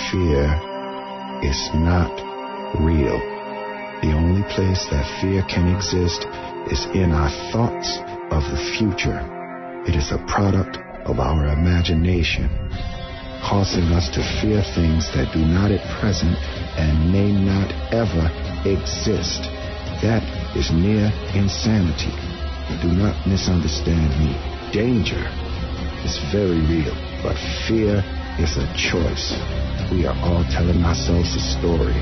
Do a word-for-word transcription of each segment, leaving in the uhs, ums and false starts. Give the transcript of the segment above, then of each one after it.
fear is not real. The only place that fear can exist is in our thoughts of the future. It is a product of our imagination, causing us to fear things that do not at present and may not ever exist. That is near insanity. Do not misunderstand me. Danger is very real, but fear is a choice. We are all telling ourselves a story.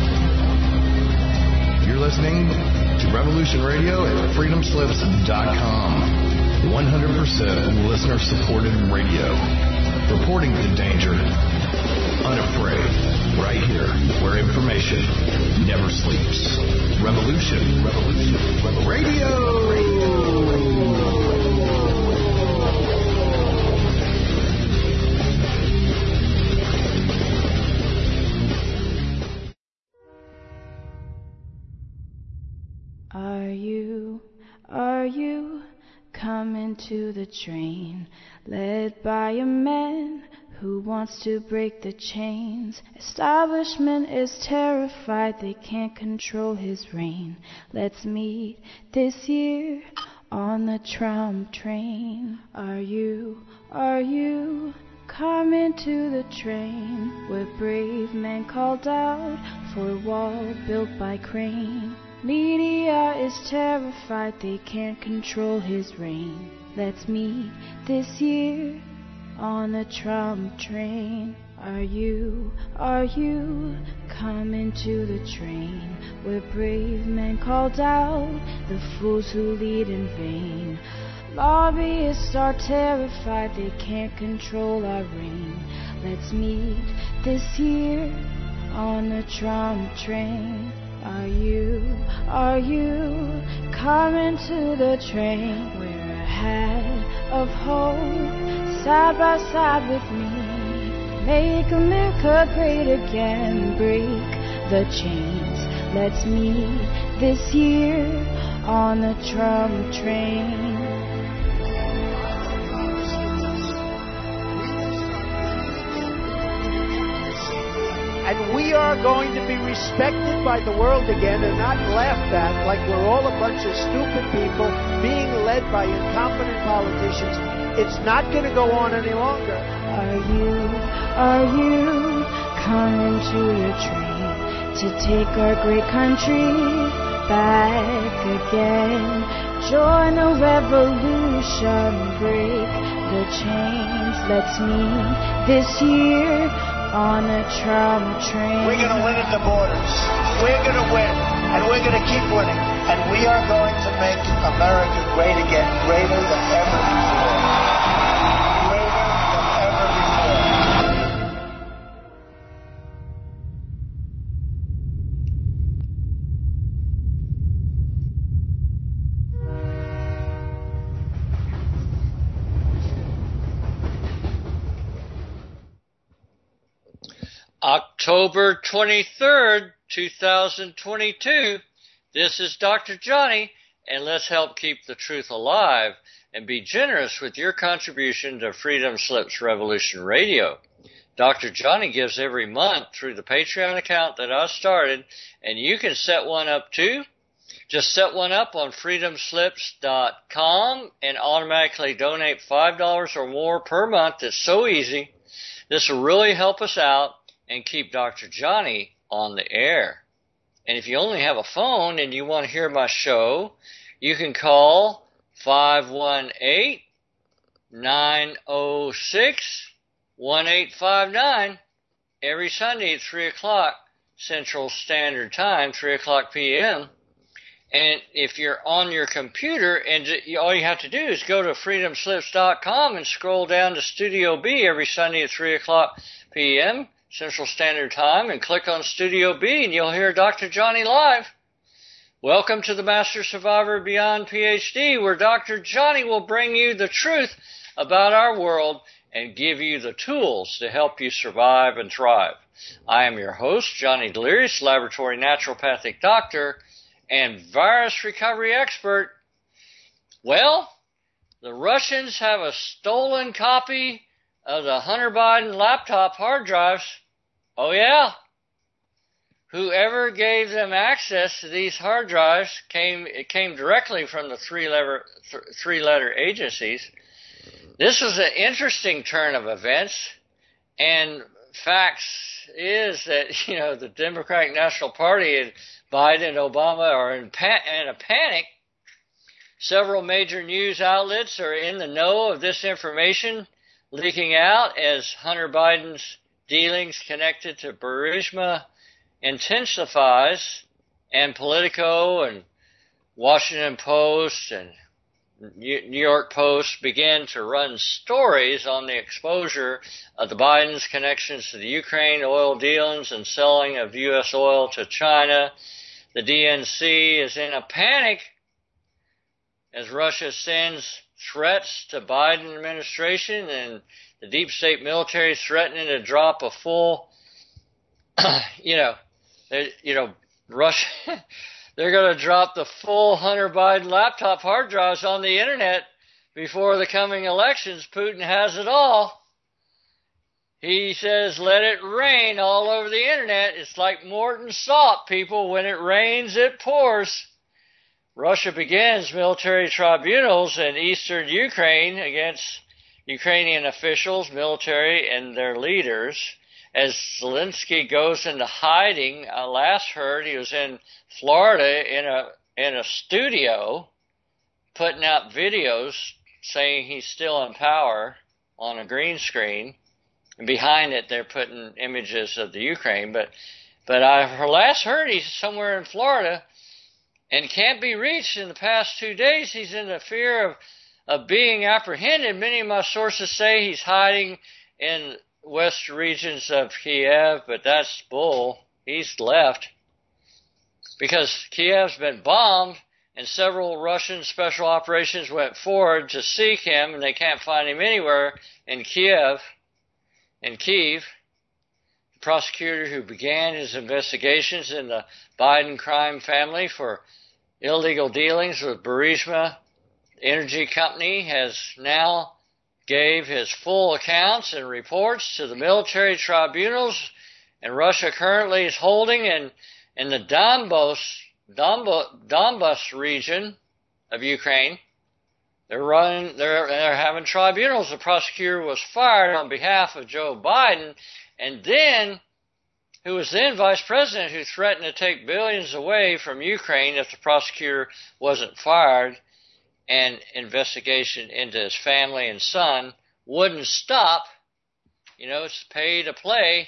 You're listening to Revolution Radio at freedom slips dot com. one hundred percent listener-supported radio. Reporting the danger. Unafraid. Right here, where information never sleeps. Revolution. Revolution. Revolution. Radio. Radio. Are you, are you coming to the train, led by a man who wants to break the chains? Establishment is terrified, they can't control his reign. Let's meet this year on the Trump train. Are you, are you coming to the train, where brave men called out for a wall built by crane? Media is terrified, they can't control his reign. Let's meet this year on the Trump train. Are you, are you coming to the train, where brave men called out the fools who lead in vain? Lobbyists are terrified, they can't control our reign. Let's meet this year on the Trump train. Are you, are you coming to the train? Wear a hat of hope, side by side with me. Make America great again, break the chains. Let's meet this year on the Trump train. And we are going to be respected by the world again and not laughed at like we're all a bunch of stupid people being led by incompetent politicians. It's not going to go on any longer. Are you, are you coming to the train to take our great country back again? Join the revolution, break the chains. Let's meet this year on the Trump train. We're going to win at the borders. We're going to win, and we're going to keep winning. And we are going to make America great again, greater than ever before. Greater than ever before. October twenty-third, two thousand twenty-two. This is Doctor Johnny, and let's help keep the truth alive and be generous with your contribution to Freedom Slips Revolution Radio. Doctor Johnny gives every month through the Patreon account that I started, and you can set one up too. Just set one up on freedom slips dot com and automatically donate five dollars or more per month. It's so easy. This will really help us out and keep Doctor Johnny on the air. And if you only have a phone and you want to hear my show, you can call five one eight, nine oh six, one eight five nine every Sunday at three o'clock Central Standard Time, three o'clock p.m. And if you're on your computer, and all you have to do is go to freedom slips dot com and scroll down to Studio B every Sunday at three o'clock p.m. Central Standard Time, and click on Studio B, and you'll hear Doctor Johnny live. Welcome to the Master Survivor Beyond P H D, where Doctor Johnny will bring you the truth about our world and give you the tools to help you survive and thrive. I am your host, Johnny Delirious, laboratory naturopathic doctor and virus recovery expert. Well, the Russians have a stolen copy of the Hunter Biden laptop hard drives. Oh, yeah. Whoever gave them access to these hard drives came, it came directly from the three-letter, th- three-letter agencies. This was an interesting turn of events, and facts is that, you know, the Democratic National Party and Biden and Obama are in, pa- in a panic. Several major news outlets are in the know of this information leaking out as Hunter Biden's dealings connected to Burisma intensifies, and Politico and Washington Post and New York Post began to run stories on the exposure of the Biden's connections to the Ukraine oil dealings and selling of U S oil to China. The D N C is in a panic as Russia sends threats to Biden administration, and the deep state military is threatening to drop a full, you know, you know, Russia, they're going to drop the full Hunter Biden laptop hard drives on the internet before the coming elections. Putin has it all. He says, let it rain all over the internet. It's like Morton salt, people. When it rains, it pours. Russia begins military tribunals in eastern Ukraine against Ukrainian officials, military, and their leaders. As Zelensky goes into hiding, I last heard he was in Florida in a in a studio putting out videos saying he's still in power on a green screen, and behind it they're putting images of the Ukraine. But but I last heard he's somewhere in Florida and can't be reached. In the past two days, he's in the fear of of being apprehended. Many of my sources say he's hiding in west regions of Kiev, but that's bull. He's left because Kiev's been bombed, and several Russian special operations went forward to seek him, and they can't find him anywhere in Kiev. In Kiev, the prosecutor who began his investigations in the Biden crime family for illegal dealings with Burisma Energy Company has now gave his full accounts and reports to the military tribunals, and Russia currently is holding in, in the Donbas, Donbas, Donbas region of Ukraine. They're running, they're, they're having tribunals. The prosecutor was fired on behalf of Joe Biden, and then, who was then vice president, who threatened to take billions away from Ukraine if the prosecutor wasn't fired. And investigation into his family and son wouldn't stop. You know, it's pay to play.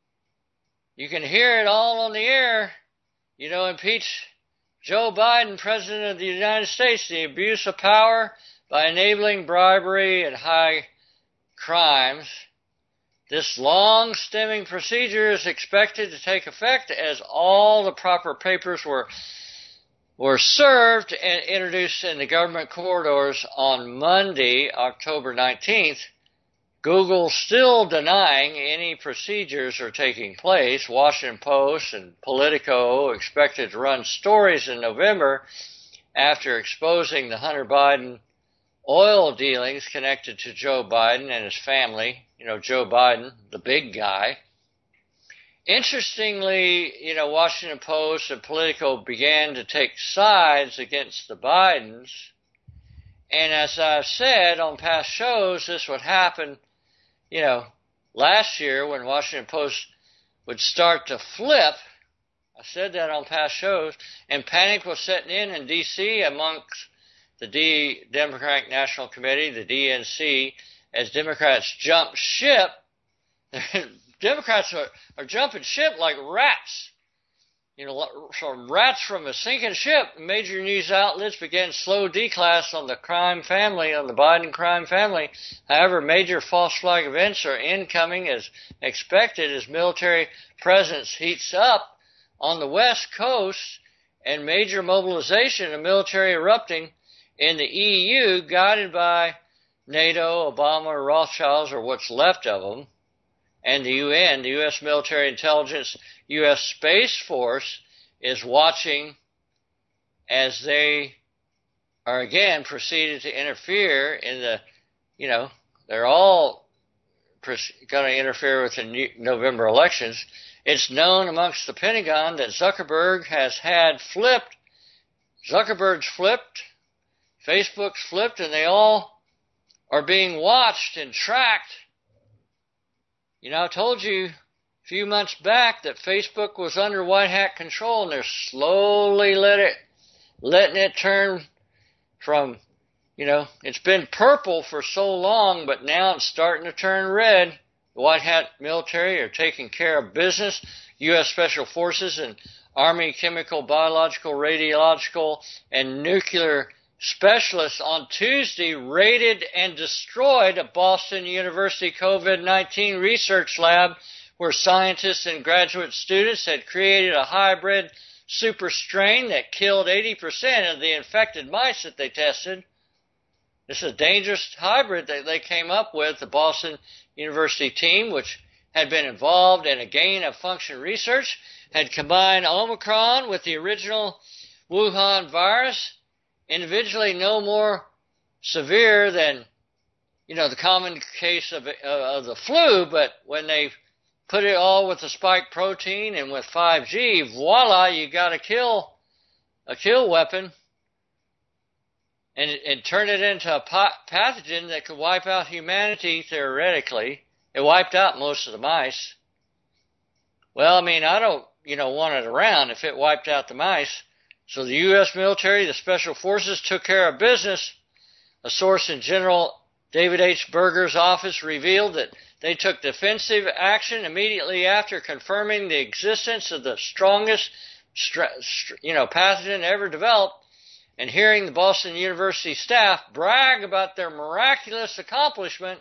You can hear it all on the air. You know, impeach Joe Biden, President of the United States, the abuse of power by enabling bribery and high crimes. This long-stemming procedure is expected to take effect as all the proper papers were were served and introduced in the government corridors on Monday, October nineteenth. Google still denying any procedures are taking place. Washington Post and Politico expected to run stories in November after exposing the Hunter Biden oil dealings connected to Joe Biden and his family. You know, Joe Biden, the big guy. Interestingly, you know, Washington Post and Politico began to take sides against the Bidens. And as I've said on past shows, this would happen, you know, last year when Washington Post would start to flip. I said that on past shows. And panic was setting in in D C amongst the D- Democratic National Committee, the D N C, as Democrats jumped ship. Democrats are, are jumping ship like rats. You know, from rats from a sinking ship. Major news outlets began slow declass on the crime family, on the Biden crime family. However, major false flag events are incoming as expected as military presence heats up on the West Coast and major mobilization of military erupting in the E U, guided by NATO, Obama, Rothschilds, or what's left of them. And the U N, the U S Military Intelligence, U S Space Force, is watching as they are again proceeded to interfere in the, you know, they're all going to interfere with the November elections. It's known amongst the Pentagon that Zuckerberg has had flipped. Zuckerberg's flipped, Facebook's flipped, and they all are being watched and tracked. You know, I told you a few months back that Facebook was under white hat control, and they're slowly let it, letting it turn from, you know, it's been purple for so long, but now it's starting to turn red. The white hat military are taking care of business. U S Special Forces and Army chemical, biological, radiological, and nuclear specialists on Tuesday raided and destroyed a Boston University COVID nineteen research lab where scientists and graduate students had created a hybrid super strain that killed eighty percent of the infected mice that they tested. This is a dangerous hybrid that they came up with, the Boston University team, which had been involved in a gain-of-function research, had combined Omicron with the original Wuhan virus, individually no more severe than, you know, the common case of, uh, of the flu, but when they put it all with the spike protein and with five G, voila, you got a kill, a kill weapon, and, and turn it into a pathogen that could wipe out humanity theoretically. It wiped out most of the mice. Well, I mean, I don't, you know, want it around if it wiped out the mice. So the U S military, the Special Forces, took care of business. A source in General David H. Berger's office revealed that they took defensive action immediately after confirming the existence of the strongest, you know, pathogen ever developed, and hearing the Boston University staff brag about their miraculous accomplishment.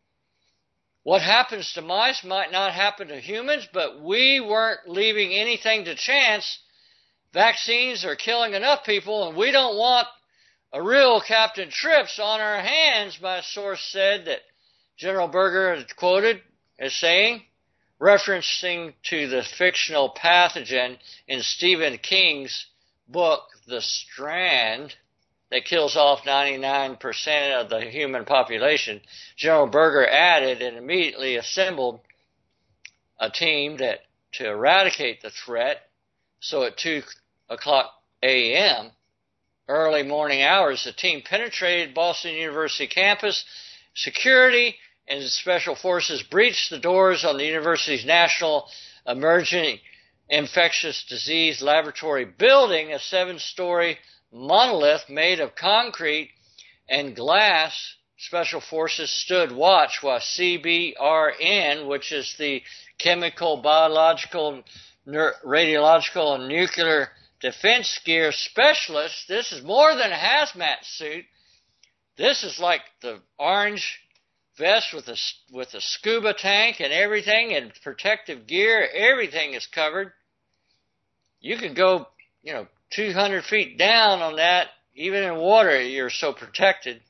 What happens to mice might not happen to humans, but we weren't leaving anything to chance. Vaccines are killing enough people, and we don't want a real Captain Trips on our hands, my source said, that General Berger is quoted as saying, referencing to the fictional pathogen in Stephen King's book, The Strand, that kills off ninety-nine percent of the human population. General Berger added and immediately assembled a team that to eradicate the threat. So at two o'clock a m, early morning hours, the team penetrated Boston University campus. Security and the Special Forces breached the doors on the university's National Emerging Infectious Disease Laboratory building, a seven-story monolith made of concrete and glass. Special Forces stood watch while C B R N, which is the Chemical, Biological, Radiological, and Nuclear Defense Gear Specialist. This is more than a hazmat suit. This is like the orange vest with a, with a scuba tank and everything, and protective gear. Everything is covered. You can go, you know, two hundred feet down on that. Even in water, you're so protected.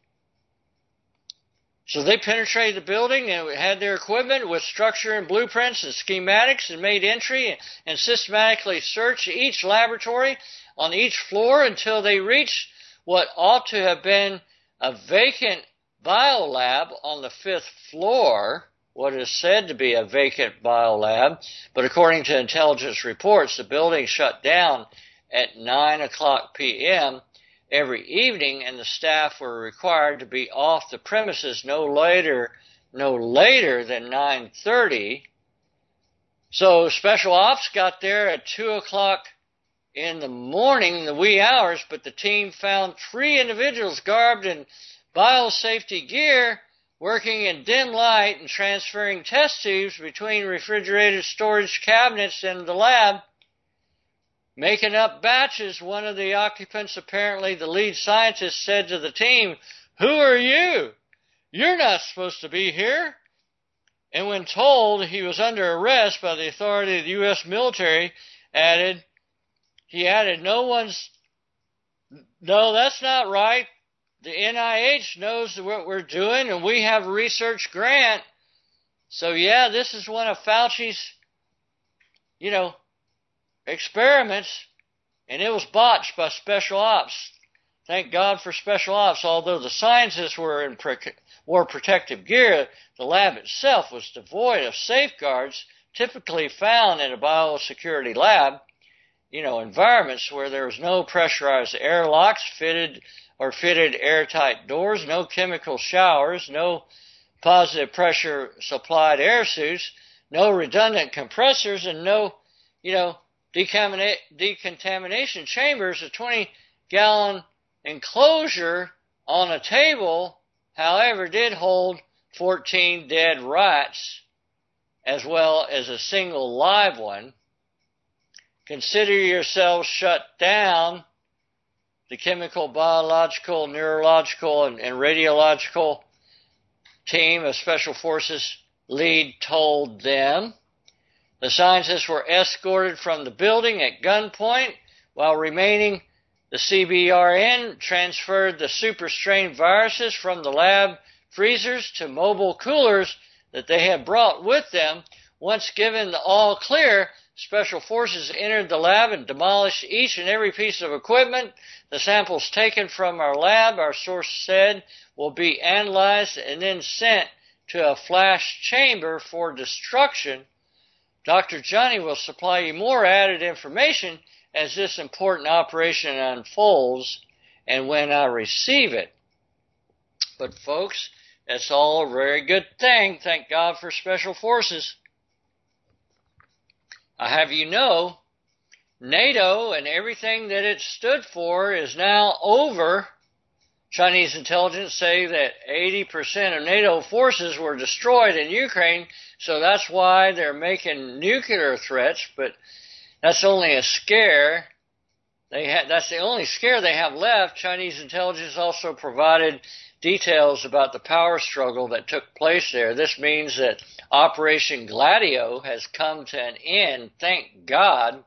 So they penetrated the building and had their equipment with structure and blueprints and schematics and made entry and, and systematically searched each laboratory on each floor until they reached what ought to have been a vacant biolab on the fifth floor, what is said to be a vacant biolab. But according to intelligence reports, the building shut down at nine o'clock p m every evening, and the staff were required to be off the premises no later, no later than nine thirty. So Special Ops got there at two o'clock in the morning, the wee hours, but the team found three individuals garbed in biosafety gear working in dim light and transferring test tubes between refrigerated storage cabinets in the lab, making up batches. One of the occupants, apparently the lead scientist, said to the team, "Who are you? You're not supposed to be here." And when told he was under arrest by the authority of the U S military, added, he added, no one's, no, that's not right. The N I H knows what we're doing, and we have a research grant. So, yeah, this is one of Fauci's, you know, experiments, and it was botched by Special Ops. thank God for special ops. Although the scientists were in pre- wore protective gear, the lab itself was devoid of safeguards typically found in a biosecurity lab. You know, environments where there was no pressurized airlocks fitted or fitted airtight doors, no chemical showers, no positive pressure supplied air suits, no redundant compressors, and no, you know, decontamina- decontamination chambers. A twenty gallon enclosure on a table, however, did hold fourteen dead rats as well as a single live one. Consider yourselves shut down. The chemical, biological, neurological, and, and radiological team of Special Forces lead told them. The scientists were escorted from the building at gunpoint while remaining. The C B R N transferred the super strain viruses from the lab freezers to mobile coolers that they had brought with them. Once given the all clear, Special Forces entered the lab and demolished each and every piece of equipment. The samples taken from our lab, our source said, will be analyzed and then sent to a flash chamber for destruction. Doctor Johnny will supply you more added information as this important operation unfolds and when I receive it. But folks, that's all a very good thing. Thank God for Special Forces. I have you know, NATO and everything that it stood for is now over. Chinese intelligence say that eighty percent of NATO forces were destroyed in Ukraine, so that's why they're making nuclear threats, but that's only a scare. They ha- that's the only scare they have left. Chinese intelligence also provided details about the power struggle that took place there. This means that Operation Gladio has come to an end, thank God.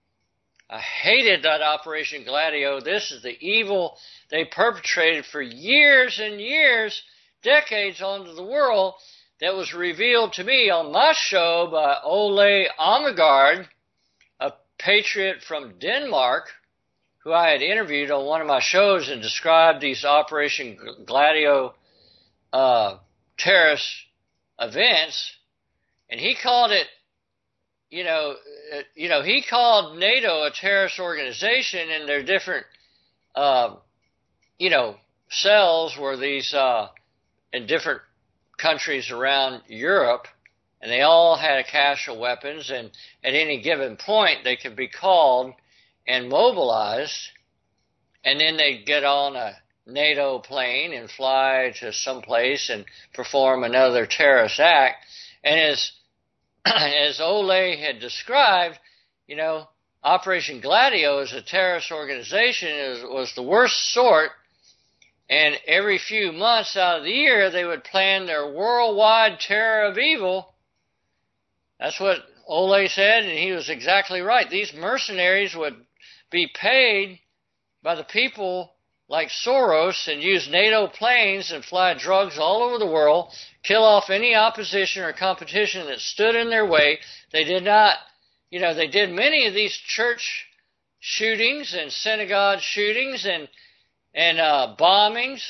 I hated that Operation Gladio. This is the evil they perpetrated for years and years, decades onto the world, that was revealed to me on my show by Ole Omegard, a patriot from Denmark, who I had interviewed on one of my shows and described these Operation Gladio uh, terrorist events, and he called it, you know, uh, you know, he called NATO a terrorist organization, and their different, uh, you know, cells were these uh, in different countries around Europe, and they all had a cache of weapons, and at any given point they could be called and mobilized, and then they'd get on a NATO plane and fly to some place and perform another terrorist act. And as as Ole had described, you know, Operation Gladio as a terrorist organization is, was the worst sort, and every few months out of the year they would plan their worldwide terror of evil. That's what Ole said, and he was exactly right. These mercenaries would be paid by the people like Soros and use NATO planes and fly drugs all over the world, kill off any opposition or competition that stood in their way. They did not, you know, they did many of these church shootings and synagogue shootings and and uh, bombings.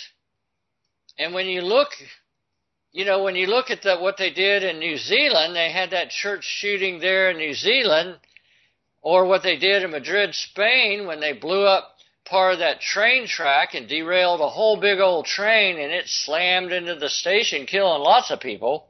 And when you look, you know, when you look at the, what they did in New Zealand, they had that church shooting there in New Zealand, or what they did in Madrid, Spain, when they blew up part of that train track and derailed a whole big old train, and it slammed into the station, killing lots of people.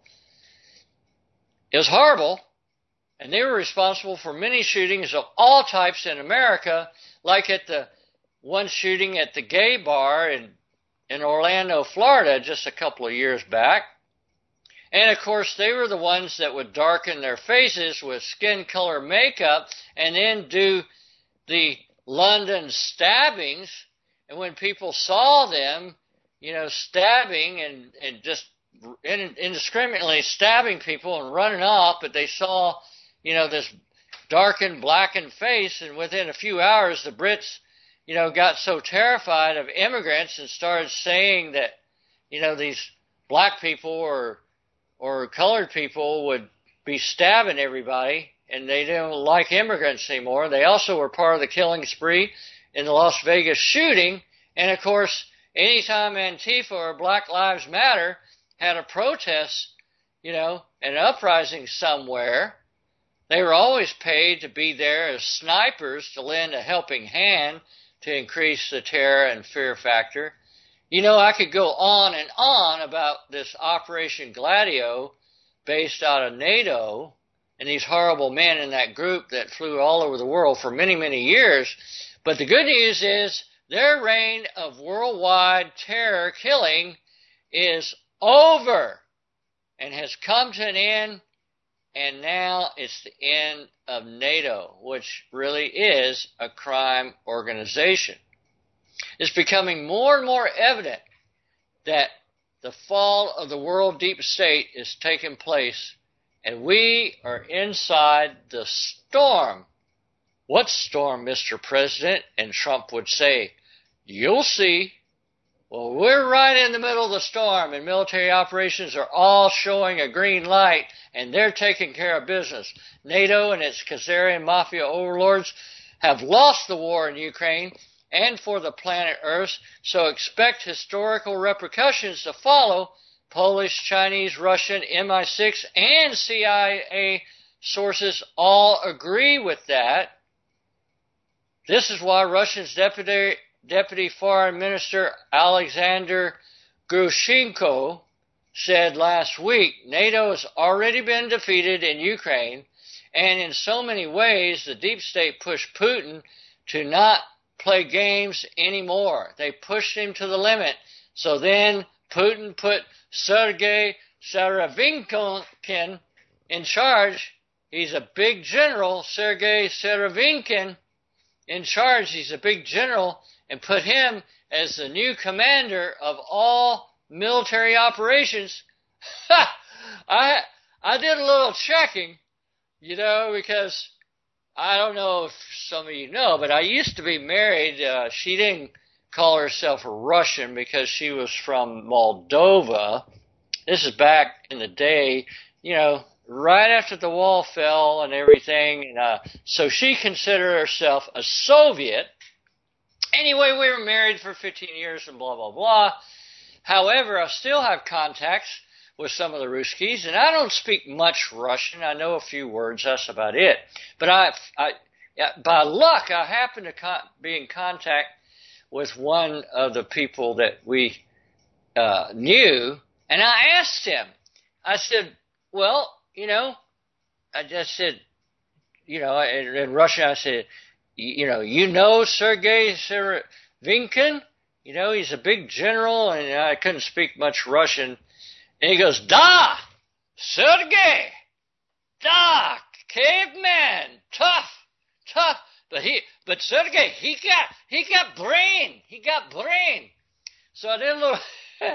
It was horrible, and they were responsible for many shootings of all types in America, like at the one shooting at the gay bar in, in Orlando, Florida, just a couple of years back. And, of course, they were the ones that would darken their faces with skin color makeup and then do the London stabbings. And when people saw them, you know, stabbing and, and just indiscriminately stabbing people and running off, but they saw, you know, this darkened, blackened face, and within a few hours the Brits, you know, got so terrified of immigrants and started saying that, you know, these black people or or colored people would be stabbing everybody, and they didn't like immigrants anymore. They also were part of the killing spree in the Las Vegas shooting, And of course, anytime Antifa or Black Lives Matter had a protest, you know, an uprising somewhere, they were always paid to be there as snipers to lend a helping hand to increase the terror and fear factor. You know, I could go on and on about this Operation Gladio based out of NATO and these horrible men in that group that flew all over the world for many, many years. But the good news is their reign of worldwide terror killing is over and has come to an end, and now it's the end of NATO, which really is a crime organization. It's becoming more and more evident that the fall of the world deep state is taking place, and we are inside the storm. What storm, Mister President? And Trump would say, you'll see. Well, we're right in the middle of the storm, and military operations are all showing a green light, and they're taking care of business. NATO and its Khazarian mafia overlords have lost the war in Ukraine and for the planet Earth, so expect historical repercussions to follow. Polish, Chinese, Russian, M I six, and C I A sources all agree with that. This is why Russia's deputy, deputy foreign minister Alexander Grushenko said last week, NATO has already been defeated in Ukraine, and in so many ways the deep state pushed Putin to not play games anymore. They pushed him to the limit. So then Putin put Sergei Serevinkin in charge. He's a big general, Sergei Serevinkin, in charge. He's a big general, and put him as the new commander of all military operations. I I did a little checking, you know, because I don't know if some of you know, but I used to be married. Uh, she didn't call herself a Russian because she was from Moldova. This is back in the day, you know, right after the wall fell and everything. And, uh, so she considered herself a Soviet. Anyway, we were married for fifteen years and blah, blah, blah. However, I still have contacts with some of the Ruskies, and I don't speak much Russian. I know a few words. That's about it. But I, I by luck, I happened to con- be in contact with one of the people that we uh, knew, and I asked him. I said, well, you know, I just said, you know, in, in Russian, I said, you know, you know Sergei Serevinkin? You know, he's a big general, and I couldn't speak much Russian. And he goes, Da! Sergei! Da! Caveman! Tough! Tough! But he, but Sergei, he got, he got brain! He got brain! So I did a little,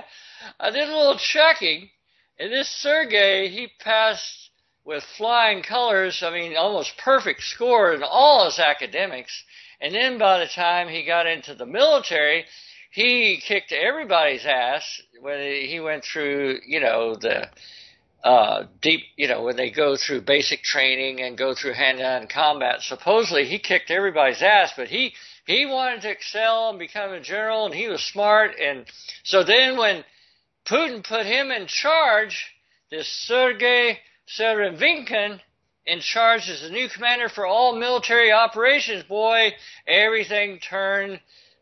I did a little checking, and this Sergei, he passed with flying colors, I mean, almost perfect score in all his academics. And then by the time he got into the military, he kicked everybody's ass when he went through, you know, the uh, deep, you know, when they go through basic training and go through hand-to-hand combat. Supposedly he kicked everybody's ass, but he, he wanted to excel and become a general, and he was smart. And so then when Putin put him in charge, this Sergei Serevinkin, in charge as the new commander for all military operations, boy, everything turned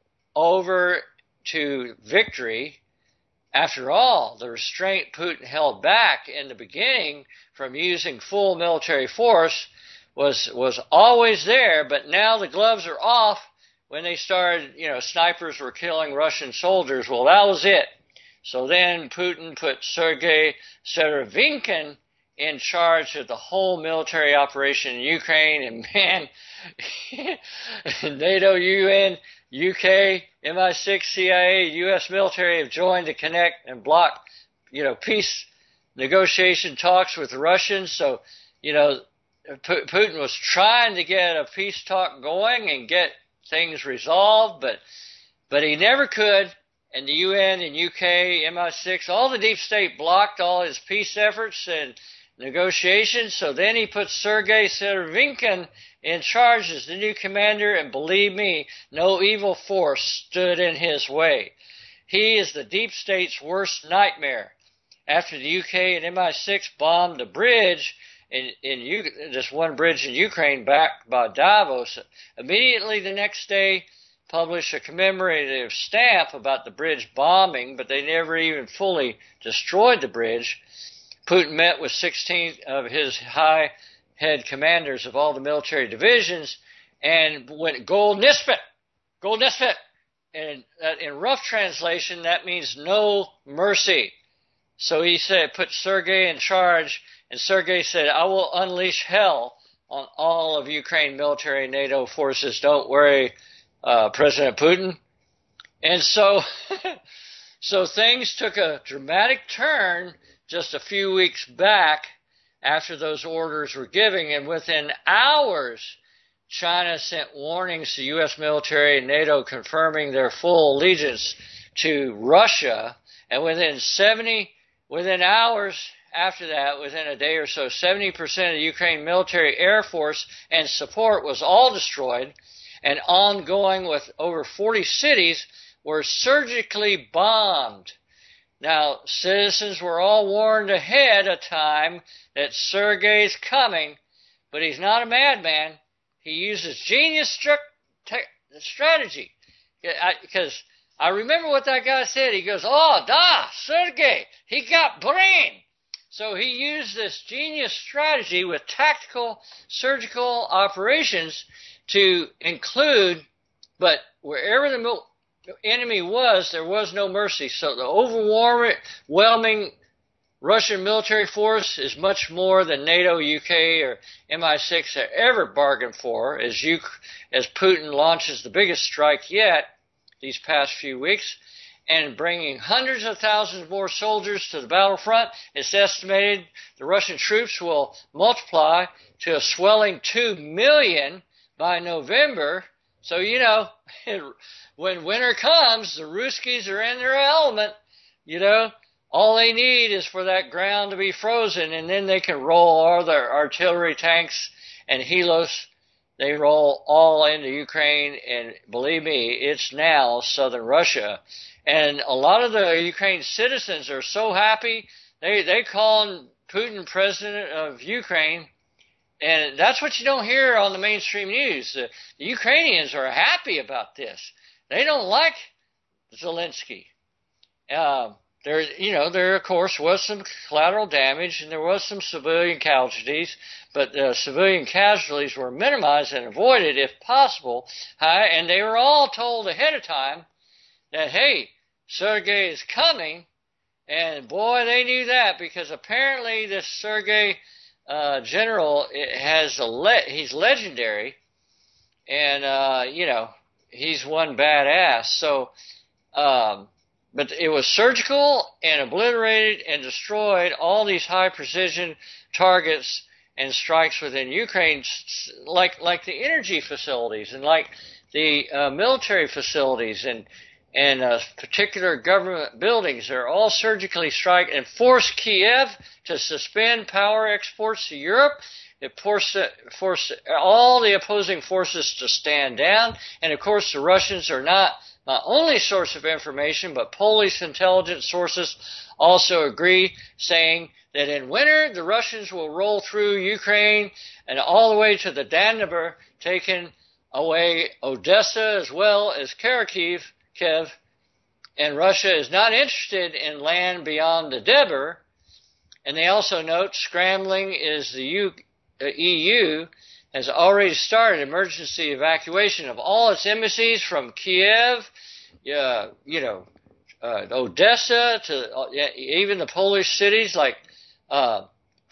over to victory. After all, the restraint Putin held back in the beginning from using full military force was was always there, but now the gloves are off when they started, you know, snipers were killing Russian soldiers. Well, that was it. So then Putin put Sergei Serevinkin in charge of the whole military operation in Ukraine, and man, NATO, U N, U K, M I six, C I A, U S military have joined to connect and block, you know, peace negotiation talks with the Russians. So, you know, P- Putin was trying to get a peace talk going and get things resolved, but but he never could. And the U N and U K, M I six, all the deep state blocked all his peace efforts, and negotiations. So then he put Sergei Serevinkin in charge as the new commander, and believe me, no evil force stood in his way. He is the deep state's worst nightmare. After the U K and M I six bombed the bridge in, in U, this one bridge in Ukraine backed by Davos, immediately the next day published a commemorative stamp about the bridge bombing, but they never even fully destroyed the bridge. Putin met with sixteen of his high head commanders of all the military divisions and went gold Nisbet, gold Nisbet. And in rough translation, that means no mercy. So he said, put Sergei in charge, and Sergei said, I will unleash hell on all of Ukraine military NATO forces. Don't worry, uh, President Putin. And so, so things took a dramatic turn just a few weeks back after those orders were given, and within hours, China sent warnings to U S military and NATO confirming their full allegiance to Russia, and within seventy, within hours after that, within a day or so, seventy percent of the Ukraine military air force and support was all destroyed, and ongoing with over forty cities were surgically bombed. Now, citizens were all warned ahead of time that Sergei's coming, but he's not a madman. He uses genius stru- te- strategy. Because I, I remember what that guy said. He goes, oh, da, Sergei, he got brain. So he used this genius strategy with tactical surgical operations to include, but wherever the mil- enemy was, there was no mercy. So the overwhelming Russian military force is much more than NATO, U K, or M I six have ever bargained for, as, you, as Putin launches the biggest strike yet these past few weeks, and bringing hundreds of thousands more soldiers to the battlefront. It's estimated the Russian troops will multiply to a swelling two million by November. So, you know, when winter comes, the Ruskies are in their element, you know. All they need is for that ground to be frozen, and then they can roll all their artillery tanks and helos. They roll all into Ukraine, and believe me, it's now southern Russia. And a lot of the Ukraine citizens are so happy, they they call Putin president of Ukraine. And that's what you don't hear on the mainstream news. The, the Ukrainians are happy about this. They don't like Zelensky. Uh, there, you know, there of course was some collateral damage and there was some civilian casualties, but uh, civilian casualties were minimized and avoided if possible. Hi, and they were all told ahead of time that, hey, Sergei is coming. And boy, they knew that, because apparently this Sergei Uh, general has a le- he's legendary, and uh, you know, he's one badass. So, um, but it was surgical and obliterated and destroyed all these high precision targets and strikes within Ukraine, like like the energy facilities and like the uh, military facilities and and uh, particular government buildings. Are all surgically struck and forced Kiev to suspend power exports to Europe. It forced, forced all the opposing forces to stand down. And of course, the Russians are not my only source of information, but Polish intelligence sources also agree, saying that in winter, the Russians will roll through Ukraine and all the way to the Danube, taking away Odessa as well as Kharkiv, Kiev, and Russia is not interested in land beyond the Dnieper. And they also note scrambling is the U, uh, E U has already started emergency evacuation of all its embassies from Kiev, uh, you know, uh, Odessa to uh, even the Polish cities like uh,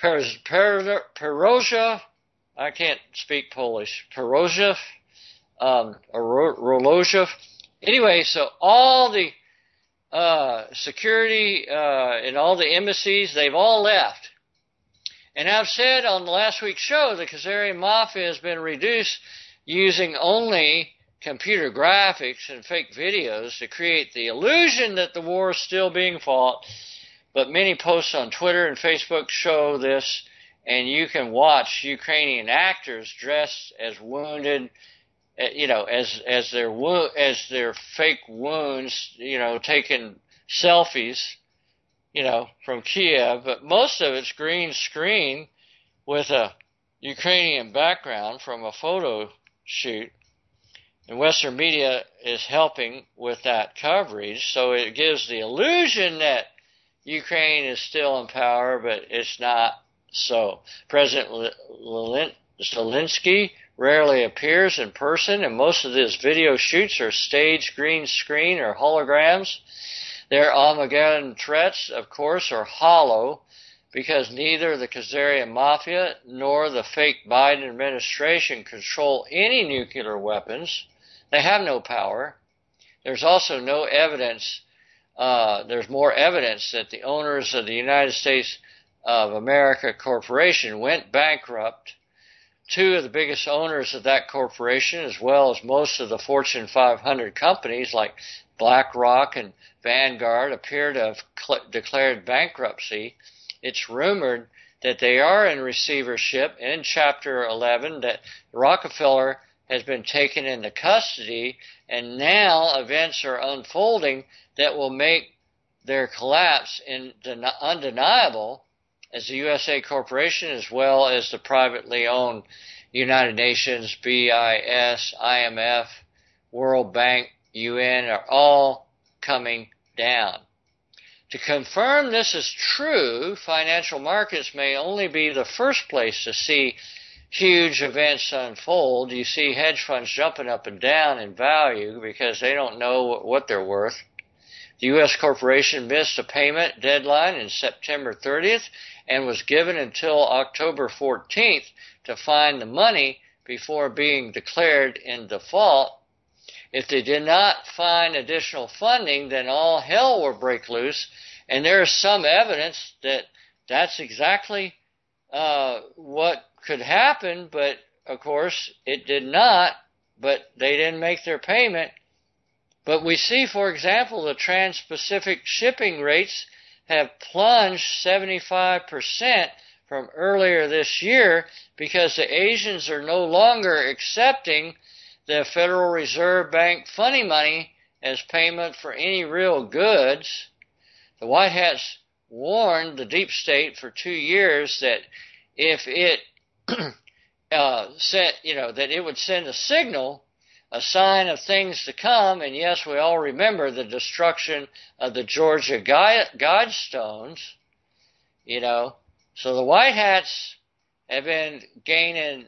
Perozha. I can't speak Polish. Perozha, um, Rolozhev. Anyway, so all the uh, security uh, and all the embassies, they've all left. And I've said on last week's show, the Khazarian Mafia has been reduced using only computer graphics and fake videos to create the illusion that the war is still being fought. But many posts on Twitter and Facebook show this and you can watch Ukrainian actors dressed as wounded, you know, as as their wo- as their fake wounds, you know, taking selfies, you know, from Kiev. But most of it's green screen with a Ukrainian background from a photo shoot. And Western media is helping with that coverage, so it gives the illusion that Ukraine is still in power, but it's not so. President Zelensky rarely appears in person, and most of his video shoots are staged green screen or holograms. Their Armageddon threats, of course, are hollow, because neither the Khazarian Mafia nor the fake Biden administration control any nuclear weapons. They have no power. There's also no evidence, uh, there's more evidence that the owners of the United States of America Corporation went bankrupt. Two of the biggest owners of that corporation, as well as most of the Fortune five hundred companies like BlackRock and Vanguard, appear to have cl- declared bankruptcy. It's rumored that they are in receivership in Chapter eleven, that Rockefeller has been taken into custody, and now events are unfolding that will make their collapse in, undeniable, as the U S A Corporation, as well as the privately owned United Nations, B I S, I M F, World Bank, U N, are all coming down. To confirm this is true, financial markets may only be the first place to see huge events unfold. You see hedge funds jumping up and down in value because they don't know what they're worth. The U S corporation missed a payment deadline in September thirtieth and was given until October fourteenth to find the money before being declared in default. If they did not find additional funding, then all hell will break loose, and there is some evidence that that's exactly uh, what could happen, but of course it did not, but they didn't make their payment. But we see, for example, the Trans-Pacific shipping rates have plunged seventy-five percent from earlier this year because the Asians are no longer accepting the Federal Reserve Bank funny money as payment for any real goods. The White Hats warned the deep state for two years that if it uh, sent, you know, that it would send a signal, a sign of things to come. And yes, we all remember the destruction of the Georgia Guidestones, you know. So the White Hats have been gaining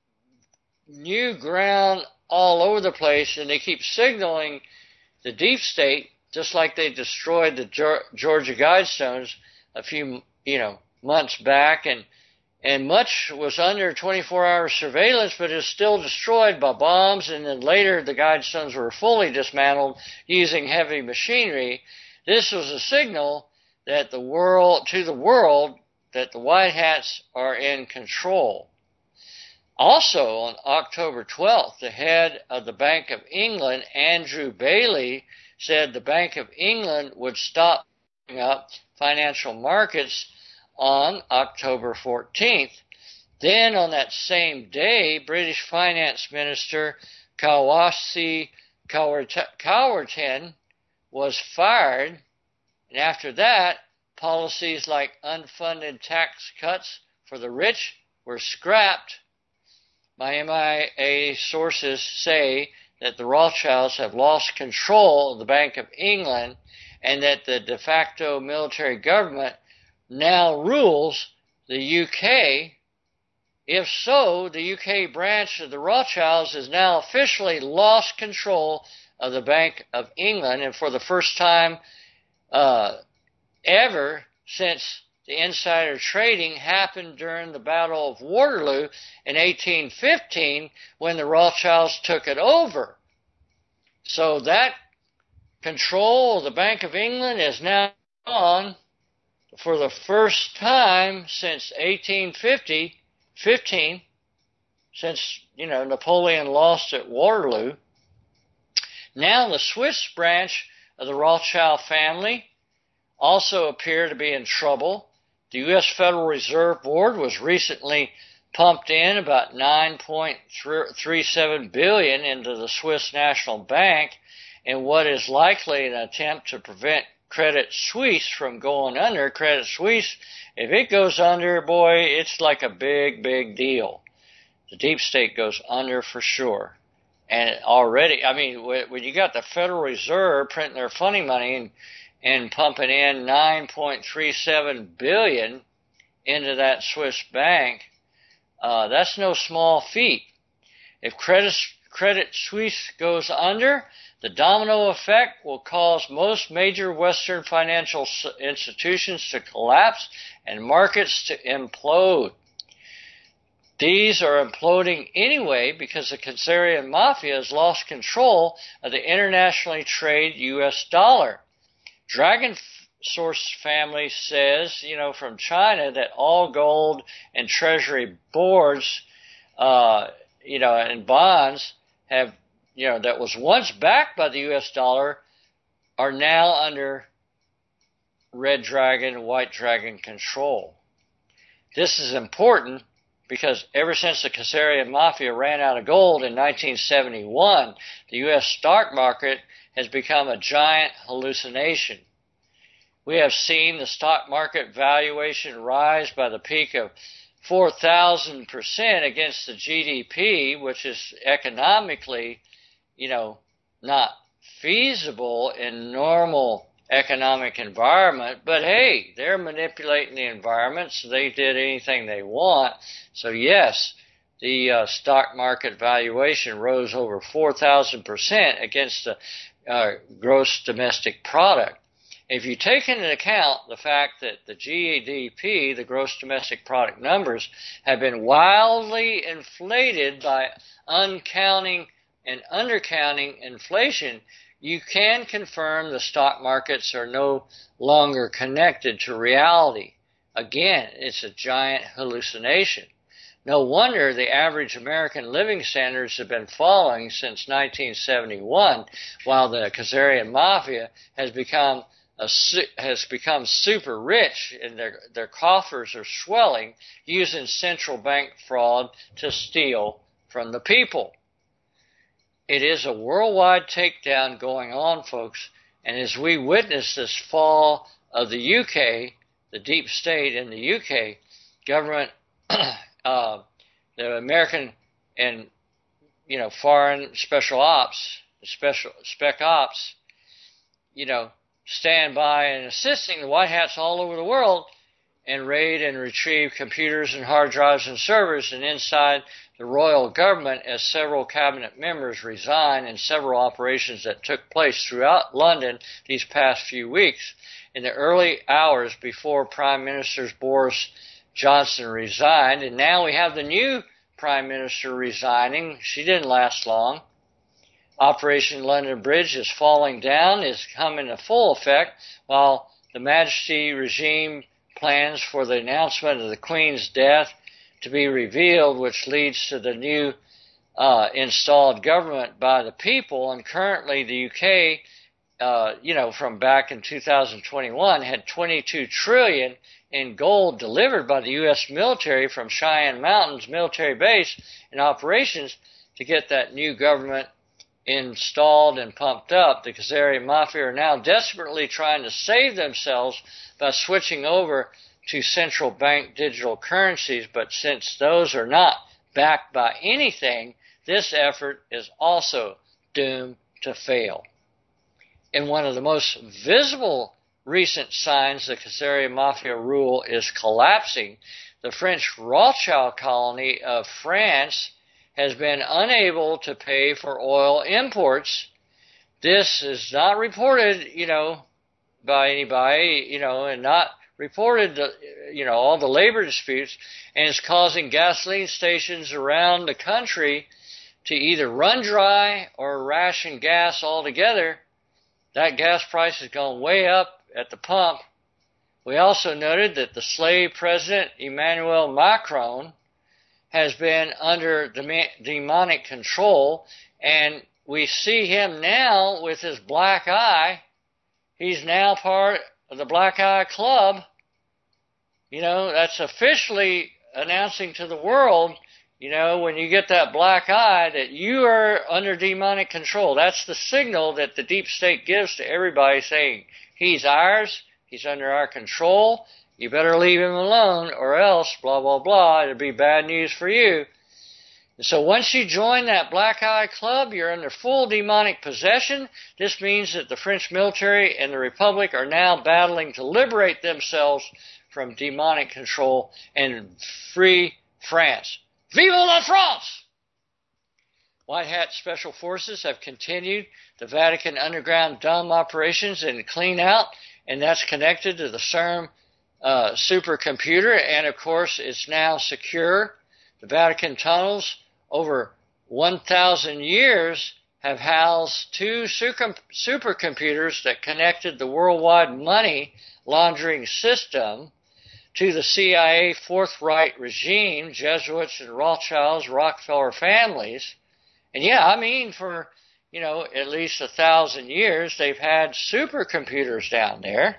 new ground all over the place, and they keep signaling the deep state, just like they destroyed the Georgia Guidestones a few, you know, months back, and and much was under twenty-four hour surveillance, but is still destroyed by bombs, and then later the Guidestones were fully dismantled using heavy machinery. This was a signal that the world, to the world, that the White Hats are in control. Also, on October twelfth, the head of the Bank of England, Andrew Bailey, said the Bank of England would stop up financial markets on October fourteenth. Then, on that same day, British Finance Minister Kwasi Kwarteng was fired, and after that, policies like unfunded tax cuts for the rich were scrapped. My M I A sources say that the Rothschilds have lost control of the Bank of England and that the de facto military government now rules the U K. If so, the U K branch of the Rothschilds has now officially lost control of the Bank of England, and for the first time uh, ever since the insider trading happened during the Battle of Waterloo in eighteen fifteen when the Rothschilds took it over. So that control of the Bank of England is now gone for the first time since eighteen fifteen, since, you know, Napoleon lost at Waterloo. Now the Swiss branch of the Rothschild family also appear to be in trouble. The U S Federal Reserve Board was recently pumped in about nine point three seven billion dollars into the Swiss National Bank in what is likely an attempt to prevent Credit Suisse from going under. Credit Suisse, if it goes under, boy, it's like a big, big deal. The deep state goes under for sure. And already, I mean, when you got the Federal Reserve printing their funny money and, and pumping in nine point three seven billion dollars into that Swiss bank, uh, that's no small feat. If Credit, Credit Suisse goes under, the domino effect will cause most major Western financial institutions to collapse and markets to implode. These are imploding anyway because the Khazarian mafia has lost control of the internationally traded U S dollar. Dragon Source family says, you know, from China that all gold and treasury boards, uh, you know, and bonds have, you know, that was once backed by the U S dollar are now under Red Dragon, White Dragon control. This is important because ever since the Khazarian mafia ran out of gold in nineteen seventy-one, the U S stock market has become a giant hallucination. We have seen the stock market valuation rise by the peak of four thousand percent against the G D P, which is economically, you know, not feasible in normal economic environment, but hey, they're manipulating the environment, so they did anything they want. So yes, the uh, stock market valuation rose over four thousand percent against the uh, gross domestic product. If you take into account the fact that the G D P, the gross domestic product numbers, have been wildly inflated by uncounting and undercounting inflation, you can confirm the stock markets are no longer connected to reality. Again, it's a giant hallucination. No wonder the average American living standards have been falling since nineteen seventy-one, while the Khazarian mafia has become a, has become super rich and their, their coffers are swelling using central bank fraud to steal from the people. It is a worldwide takedown going on, folks, and as we witness this fall of the U K, the deep state in the U K government, uh, the American and, you know, foreign special ops, special spec ops, you know, stand by and assisting the white hats all over the world and raid and retrieve computers and hard drives and servers and inside the royal government as several cabinet members resign in several operations that took place throughout London these past few weeks. In the early hours before Prime Minister Boris Johnson resigned, and now we have the new Prime Minister resigning. She didn't last long. Operation London Bridge is falling down, is come into full effect, while the Majesty regime plans for the announcement of the Queen's death to be revealed, which leads to the new uh, installed government by the people. And currently the U K, uh, you know, from back in two thousand twenty-one, had twenty-two trillion dollars in gold delivered by the U S military from Cheyenne Mountains military base in operations to get that new government installed and pumped up. The Khazarian mafia are now desperately trying to save themselves by switching over to central bank digital currencies, but since those are not backed by anything, this effort is also doomed to fail. In one of the most visible recent signs the Khazarian mafia rule is collapsing, the French Rothschild colony of France has been unable to pay for oil imports. This is not reported, you know, by anybody, you know, and not reported, you know, all the labor disputes, and it's causing gasoline stations around the country to either run dry or ration gas altogether. That gas price has gone way up at the pump. We also noted that the slave president, Emmanuel Macron, has been under demonic control, and we see him now with his black eye. He's now part of the Black Eye Club. you know, that's officially announcing to the world, you know, when you get that black eye, that you are under demonic control. That's the signal that the deep state gives to everybody, saying, he's ours, he's under our control, you better leave him alone, or else, blah, blah, blah, it'll be bad news for you. And so once you join that black eye club, you're under full demonic possession. This means that the French military and the Republic are now battling to liberate themselves from demonic control and free France. Vive la France! White Hat Special Forces have continued the Vatican underground dumb operations and clean out, and that's connected to the CERN uh, supercomputer, and of course it's now secure. The Vatican tunnels over one thousand years have housed two super, supercomputers that connected the worldwide money laundering system to the C I A Fourth Reich regime, Jesuits and Rothschilds, Rockefeller families. And yeah, I mean, for, you know, at least a thousand years, they've had supercomputers down there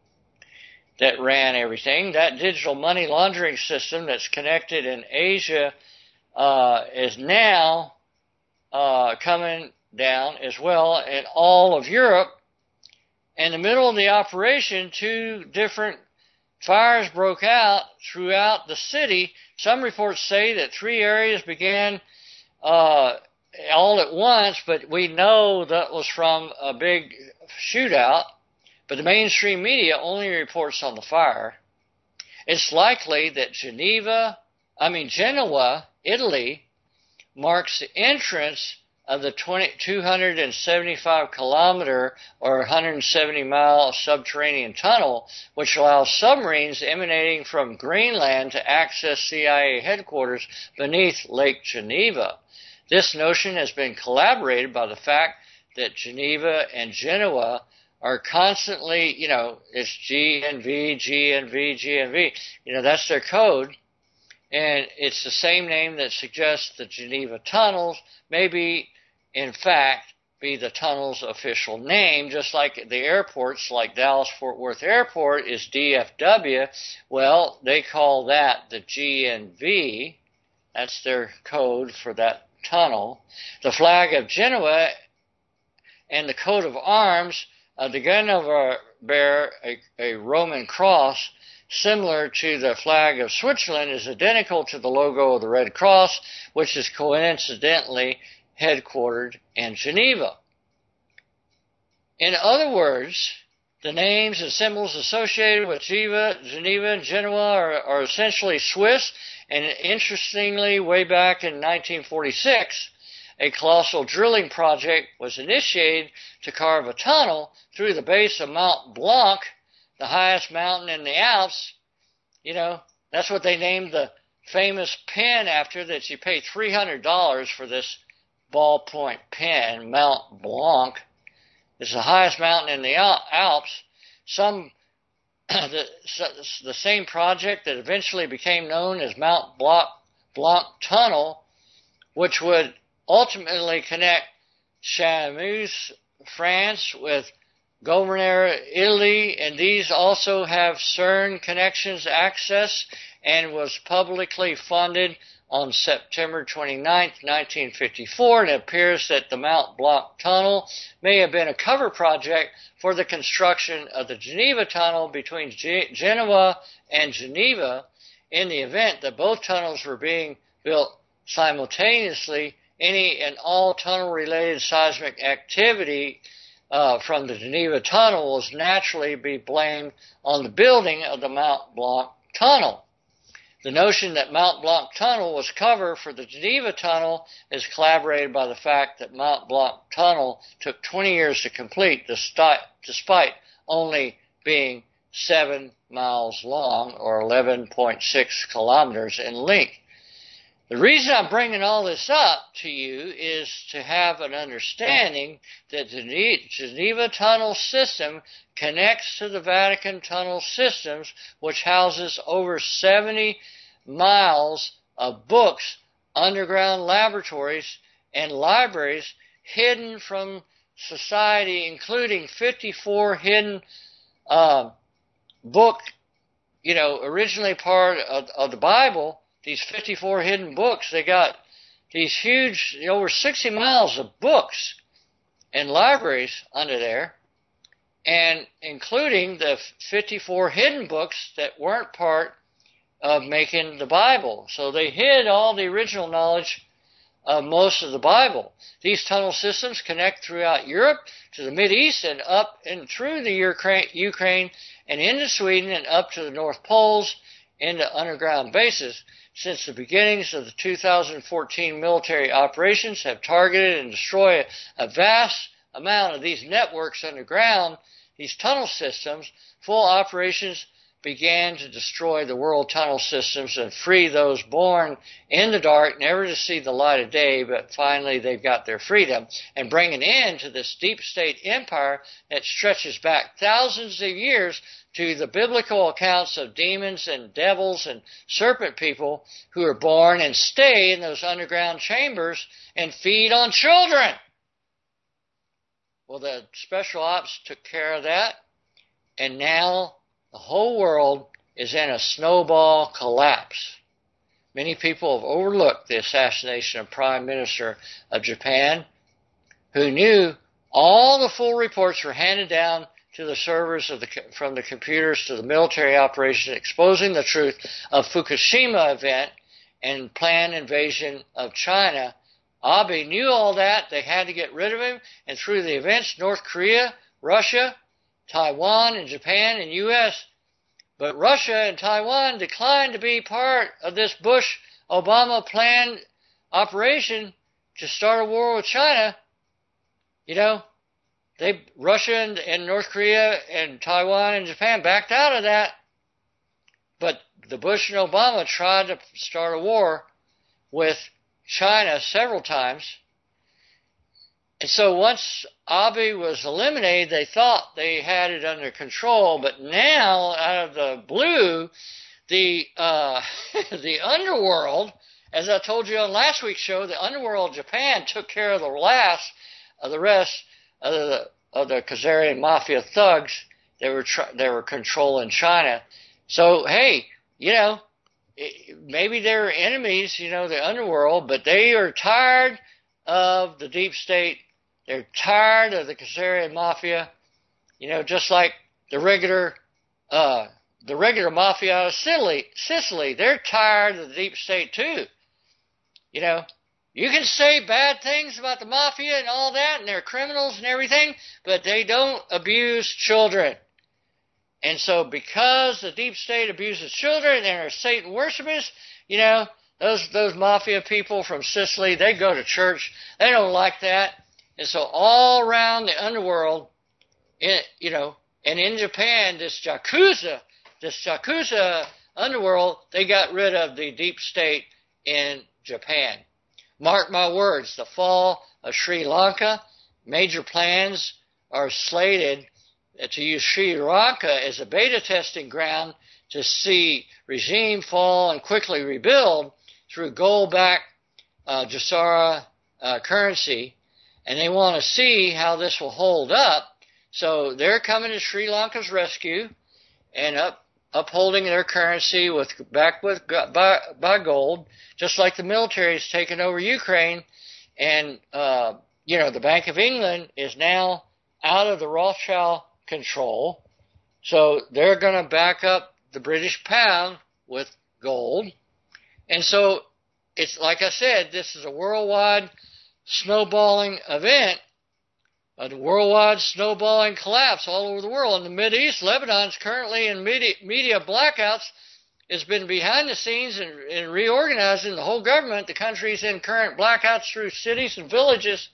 that ran everything. That digital money laundering system that's connected in Asia uh, is now uh, coming down as well in all of Europe. In the middle of the operation, two different fires broke out throughout the city. Some reports say that three areas began uh, all at once, but we know that was from a big shootout. But the mainstream media only reports on the fire. It's likely that Geneva, I mean Genoa, Italy, marks the entrance of the two hundred seventy-five kilometer or one hundred seventy mile subterranean tunnel, which allows submarines emanating from Greenland to access C I A headquarters beneath Lake Geneva. This notion has been corroborated by the fact that Geneva and Genoa are constantly, you know, it's G N V, G N V, G N V. You know, that's their code. And it's the same name that suggests the Geneva tunnels maybe, in fact, be the tunnel's official name, just like the airports, like Dallas-Fort Worth Airport is D F W. Well, they call that the G N V. That's their code for that tunnel. The flag of Genoa and the coat of arms, uh, the Genoa bear a, a Roman cross similar to the flag of Switzerland, is identical to the logo of the Red Cross, which is coincidentally headquartered in Geneva. In other words, the names and symbols associated with Geneva, Geneva and Genoa are, are essentially Swiss, and interestingly, way back in nineteen forty-six, a colossal drilling project was initiated to carve a tunnel through the base of Mont Blanc, the highest mountain in the Alps. You know, that's what they named the famous pen after, that you pay three hundred dollars for this ballpoint pen, Mont Blanc. It's the highest mountain in the Alps. Some the, the same project that eventually became known as Mont Blanc, Blanc Tunnel, which would ultimately connect Chamonix, France, with Gouverneur, Italy, and these also have CERN connections access, and was publicly funded on September twenty-ninth, nineteen fifty-four, and it appears that the Mont Blanc Tunnel may have been a cover project for the construction of the Geneva Tunnel between G- Genoa and Geneva. In the event that both tunnels were being built simultaneously, any and all tunnel-related seismic activity uh, from the Geneva Tunnel will naturally be blamed on the building of the Mont Blanc Tunnel. The notion that Mont Blanc Tunnel was cover for the Geneva Tunnel is corroborated by the fact that Mont Blanc Tunnel took twenty years to complete, despite only being seven miles long, or eleven point six kilometers in length. The reason I'm bringing all this up to you is to have an understanding that the Geneva Tunnel system connects to the Vatican Tunnel systems, which houses over seventy miles of books, underground laboratories, and libraries hidden from society, including fifty-four hidden uh, book you know, originally part of, of the Bible, these fifty-four hidden books, they got these huge, over sixty miles of books and libraries under there, and including the fifty-four hidden books that weren't part of making the Bible. So they hid all the original knowledge of most of the Bible. These tunnel systems connect throughout Europe to the Mideast and up and through the Ukraine and into Sweden and up to the North Poles into underground bases. Since the beginnings of the two thousand fourteen military operations have targeted and destroyed a vast amount of these networks underground, these tunnel systems, full operations began to destroy the world tunnel systems and free those born in the dark, never to see the light of day, but finally they've got their freedom, and bring an end to this deep state empire that stretches back thousands of years to the biblical accounts of demons and devils and serpent people who are born and stay in those underground chambers and feed on children. Well, the special ops took care of that, and now the whole world is in a snowball collapse. Many people have overlooked the assassination of Prime Minister of Japan, who knew all the full reports were handed down to the servers of the, from the computers to the military operations, exposing the truth of Fukushima event and planned invasion of China. Abe knew all that. They had to get rid of him. And through the events, North Korea, Russia, Taiwan, and Japan, and U S But Russia and Taiwan declined to be part of this Bush-Obama planned operation to start a war with China. You know, they Russia and, and North Korea and Taiwan and Japan backed out of that. But the Bush and Obama tried to start a war with China several times. And so once Abe was eliminated, they thought they had it under control. But now, out of the blue, the uh, the underworld, as I told you on last week's show, the underworld of Japan took care of the last of the rest of the of the Khazarian mafia thugs that were tr- they were controlling China. So hey, you know, maybe they're enemies, you know, the underworld, but they are tired of the deep state. They're tired of the Khazarian mafia, you know, just like the regular, uh, the regular mafia out of Sicily. Sicily, they're tired of the deep state too. You know, you can say bad things about the mafia and all that, and they're criminals and everything, but they don't abuse children. And so, because the deep state abuses children and are Satan worshippers, you know, those those mafia people from Sicily, they go to church. They don't like that. And so all around the underworld, in, you know, and in Japan, this Yakuza, this Yakuza underworld, they got rid of the deep state in Japan. Mark my words, the fall of Sri Lanka, major plans are slated to use Sri Lanka as a beta testing ground to see regime fall and quickly rebuild through gold-backed uh, Jasara uh, currency. And they want to see how this will hold up. So they're coming to Sri Lanka's rescue and up, upholding their currency with backed with by, by gold, just like the military has taken over Ukraine. And, uh, you know, the Bank of England is now out of the Rothschild control. So they're going to back up the British pound with gold. And so it's like I said, this is a worldwide snowballing event, a worldwide snowballing collapse all over the world. In the Mideast, Lebanon's currently in media, media blackouts. It's been behind the scenes and, and reorganizing the whole government. The country's in current blackouts through cities and villages.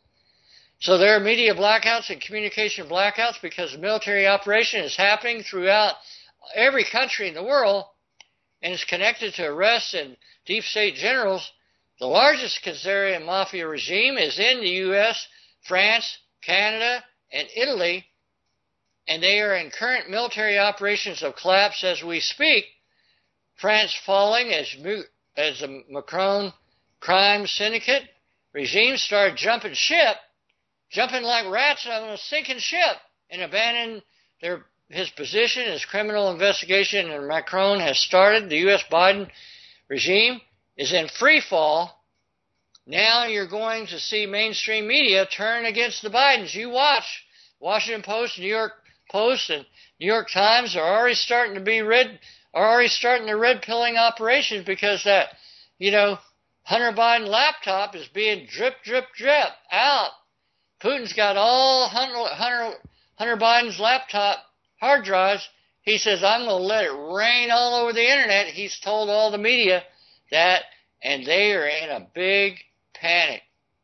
So there are media blackouts and communication blackouts because the military operation is happening throughout every country in the world and is connected to arrests and deep state generals. The largest Khazarian mafia regime is in the U S, France, Canada, and Italy, and they are in current military operations of collapse as we speak. France falling as, as the Macron crime syndicate regime started jumping ship, jumping like rats on a sinking ship, and abandoning their his position, his criminal investigation, and Macron has started, the U S Biden regime is in free fall. Now you're going to see mainstream media turn against the Bidens. You watch. Washington Post, New York Post, and New York Times are already starting to be red, are already starting the red pilling operations because that, you know, Hunter Biden laptop is being drip, drip, drip out. Putin's got all Hunter, Hunter, Hunter Biden's laptop hard drives. He says, I'm going to let it rain all over the internet. He's told all the media that, and they are in a big panic.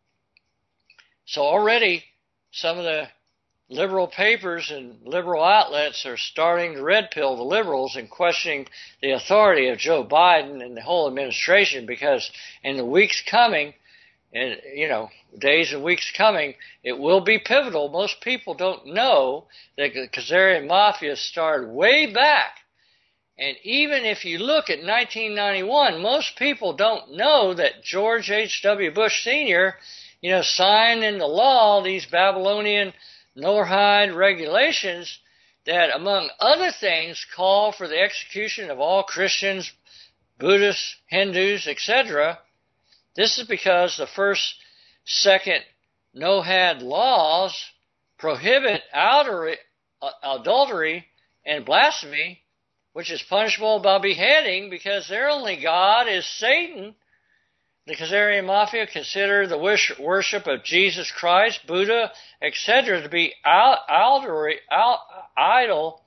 So already some of the liberal papers and liberal outlets are starting to red pill the liberals and questioning the authority of Joe Biden and the whole administration, because in the weeks coming, and you know, days and weeks coming, it will be pivotal. Most people don't know that the Khazarian Mafia started way back. And even if you look at nineteen ninety-one, most people don't know that George H W. Bush Senior, you know, signed into law these Babylonian Noahide regulations that, among other things, call for the execution of all Christians, Buddhists, Hindus, et cetera. This is because the first, second Noahide laws prohibit adultery and blasphemy, which is punishable by beheading, because their only god is Satan. The Khazarian Mafia consider the worship of Jesus Christ, Buddha, et cetera to be idolatry, idol,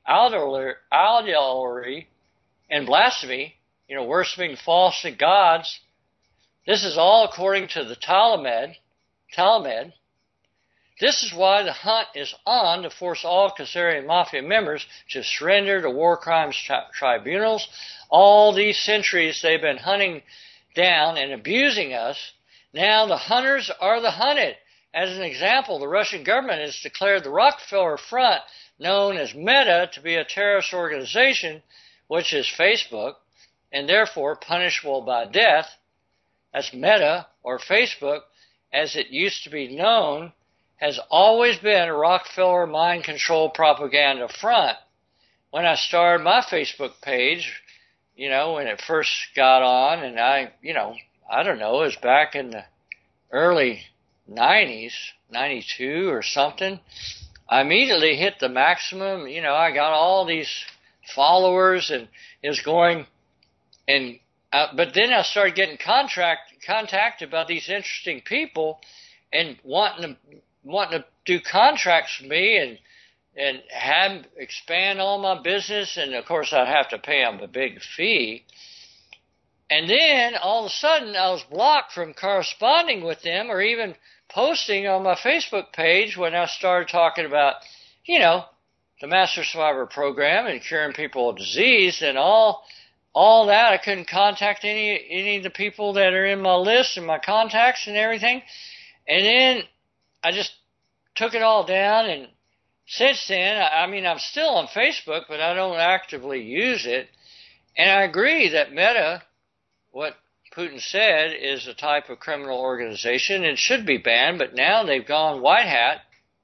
idolatry, and blasphemy. You know, worshiping false gods. This is all according to the Talmud. Talmud. This is why the hunt is on to force all Khazarian Mafia members to surrender to war crimes tri- tribunals. All these centuries they've been hunting down and abusing us. Now the hunters are the hunted. As an example, the Russian government has declared the Rockefeller Front, known as Meta, to be a terrorist organization, which is Facebook, and therefore punishable by death. That's Meta, or Facebook, as it used to be known, has always been a Rockefeller mind control propaganda front. When I started my Facebook page, you know, when it first got on, and I, you know, I don't know, it was back in the early nineties, ninety-two or something, I immediately hit the maximum. You know, I got all these followers, and it was going, and uh, but then I started getting contract contacted about these interesting people and wanting to wanting to do contracts with me and and have expand all my business, and of course I'd have to pay them a big fee. And then all of a sudden I was blocked from corresponding with them or even posting on my Facebook page when I started talking about, you know, the Master Survivor program and curing people of disease and all all that. I couldn't contact any any of the people that are in my list and my contacts and everything. And then I just took it all down, and since then, I mean, I'm still on Facebook, but I don't actively use it. And I agree that Meta, what Putin said, is a type of criminal organization and should be banned, but now they've gone white hat.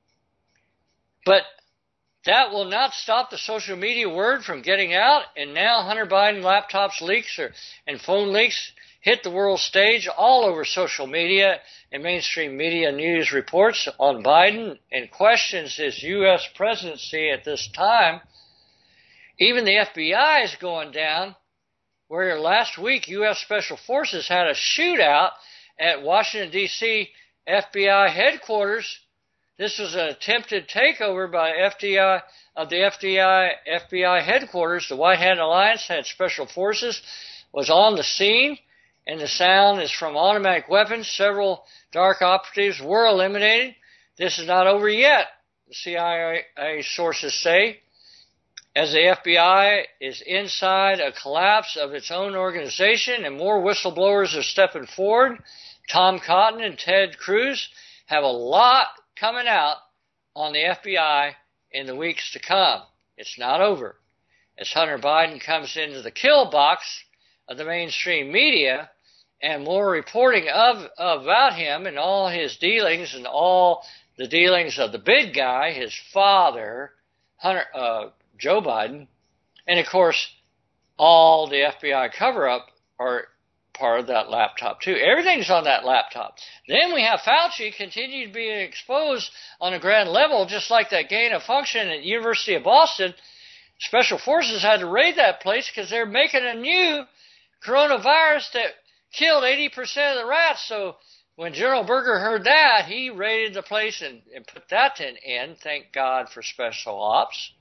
But that will not stop the social media word from getting out, and now Hunter Biden laptops leaks or, and phone leaks hit the world stage all over social media, and mainstream media news reports on Biden and questions his U S presidency at this time. Even the F B I is going down, where last week U S Special Forces had a shootout at Washington, D C F B I headquarters. This was an attempted takeover by F D I of the F D I F B I headquarters. The White Hat Alliance had Special Forces was on the scene, and the sound is from automatic weapons. Several dark operatives were eliminated. This is not over yet, the C I A sources say, as the F B I is inside a collapse of its own organization and more whistleblowers are stepping forward. Tom Cotton and Ted Cruz have a lot coming out on the F B I in the weeks to come. It's not over. As Hunter Biden comes into the kill box of the mainstream media, and more reporting of about him and all his dealings and all the dealings of the big guy, his father, Hunter, uh, Joe Biden. And, of course, all the F B I cover-up are part of that laptop, too. Everything's on that laptop. Then we have Fauci continue to be exposed on a grand level, just like that gain of function at University of Boston. Special forces had to raid that place because they're making a new coronavirus that killed eighty percent of the rats. So when General Berger heard that, he raided the place and, and put that to an end. Thank God for special ops.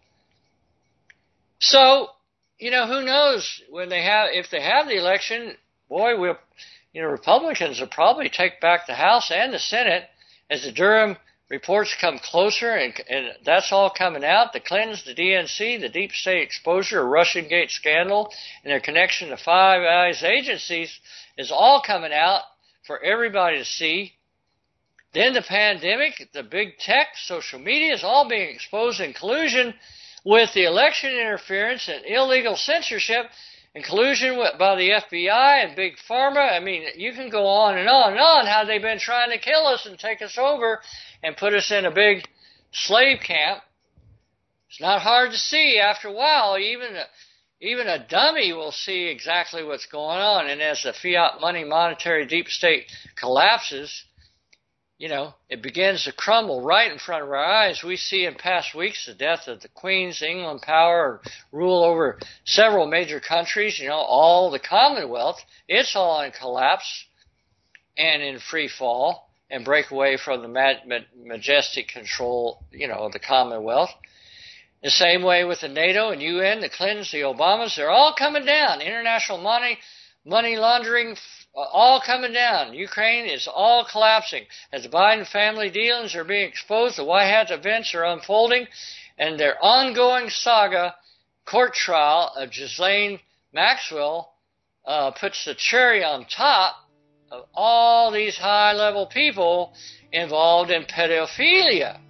So, you know, who knows when they have, if they have the election, boy, we'll, you know, Republicans will probably take back the House and the Senate as the Durham reports come closer, and, and that's all coming out. The Clintons, the D N C, the deep state exposure, Russian Gate scandal, and their connection to Five Eyes agencies is all coming out for everybody to see. Then the pandemic, the big tech, social media is all being exposed in collusion with the election interference and illegal censorship and collusion with, by the F B I and Big Pharma. I mean, you can go on and on and on how they've been trying to kill us and take us over and put us in a big slave camp. It's not hard to see after a while. Even a, even a dummy will see exactly what's going on. And as the fiat money monetary deep state collapses, you know, it begins to crumble right in front of our eyes. We see in past weeks the death of the Queen's England power, rule over several major countries, you know, all the Commonwealth. It's all in collapse and in free fall and break away from the ma- ma- majestic control, you know, of the Commonwealth. The same way with the NATO and U N, the Clintons, the Obamas, they're all coming down. International money, money laundering, all coming down. Ukraine is all collapsing. As the Biden family dealings are being exposed, the White Hat events are unfolding, and their ongoing saga, court trial of Ghislaine Maxwell, uh, puts the cherry on top of all these high-level people involved in pedophilia.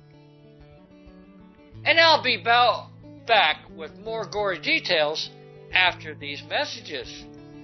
And I'll be about back with more gory details after these messages.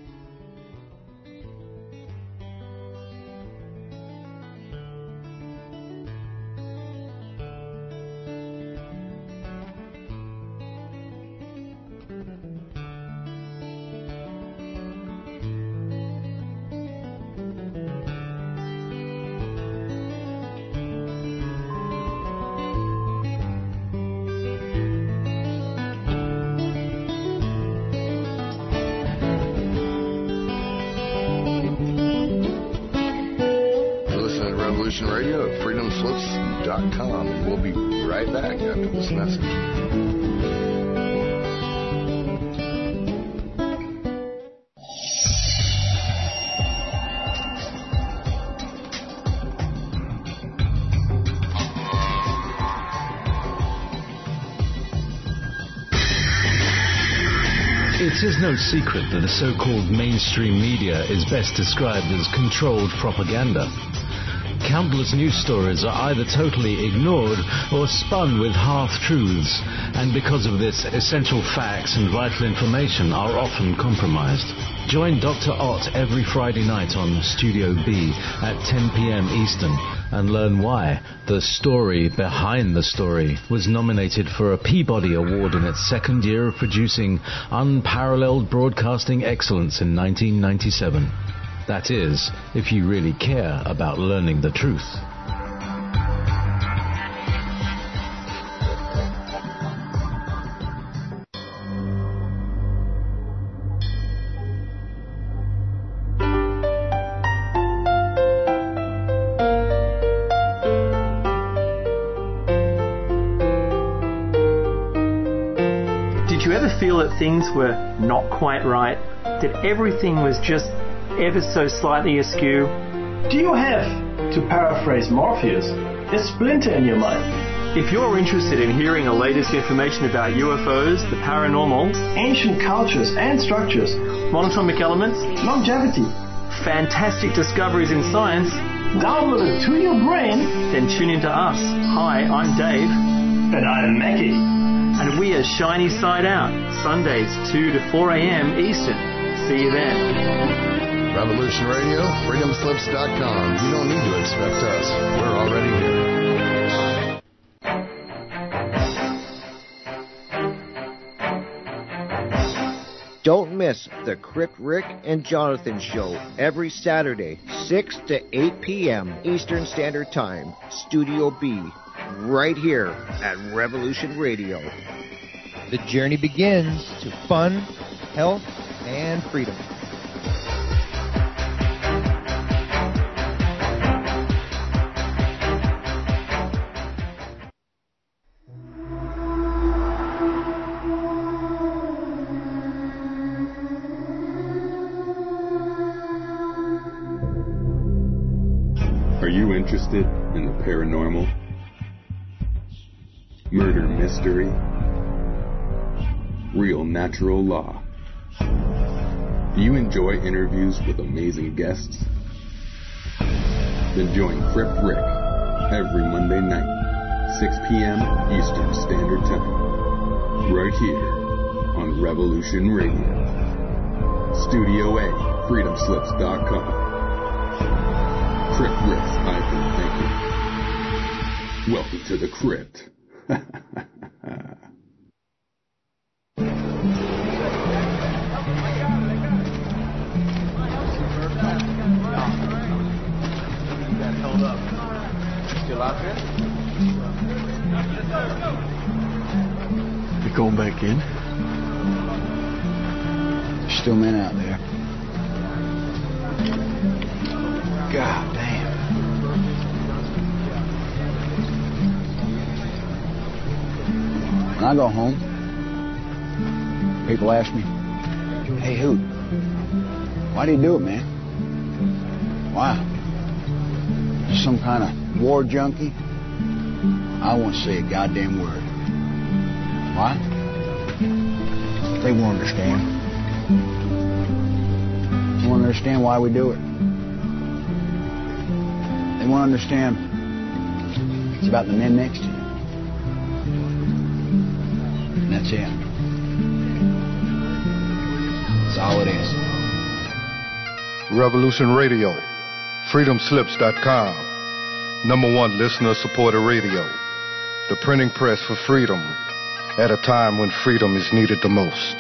Radio at freedom slips dot com. We'll be right back after this message. It is no secret that the so-called mainstream media is best described as controlled propaganda. Countless news stories are either totally ignored or spun with half-truths, and because of this, essential facts and vital information are often compromised. Join Doctor Ott every Friday night on Studio B at ten p.m. Eastern and learn why The Story Behind the Story was nominated for a Peabody Award in its second year of producing unparalleled broadcasting excellence in nineteen ninety-seven. That is, if you really care about learning the truth. Did you ever feel that things were not quite right? That everything was just ever so slightly askew? Do you have, to paraphrase Morpheus, a splinter in your mind? If you're interested in hearing the latest information about U F Os, the paranormal, ancient cultures and structures, monatomic elements, longevity, fantastic discoveries in science, downloaded to your brain, then tune into us. Hi, I'm Dave. And I'm Mackie. And we are Shiny Side Out, Sundays two to four a.m. Eastern. See you then. Revolution Radio, freedom slips dot com. You don't need to expect us. We're already here. Don't miss the Crip Rick and Jonathan Show every Saturday, six to eight p.m. Eastern Standard Time, Studio B, right here at Revolution Radio. The journey begins to fun, health, and freedom. Are you interested in the paranormal, murder mystery, real natural law? Do you enjoy interviews with amazing guests? Then join Crip Rick every Monday night, six p.m. Eastern Standard Time, right here on Revolution Radio. Studio A, freedom slips dot com. Crip Rick's iPhone thinking. Welcome to the crypt. Still out there? You're going back in? There's still men out there. God damn. When I go home, people ask me, hey, Hoot, why do you do it, man? Why? You some kind of war junkie? I won't say a goddamn word. Why? They won't understand. They won't understand why we do it. They won't understand it's about the men next to you. And that's it. That's all it is. Revolution Radio, freedom slips dot com, number one listener-supported radio, the printing press for freedom at a time when freedom is needed the most.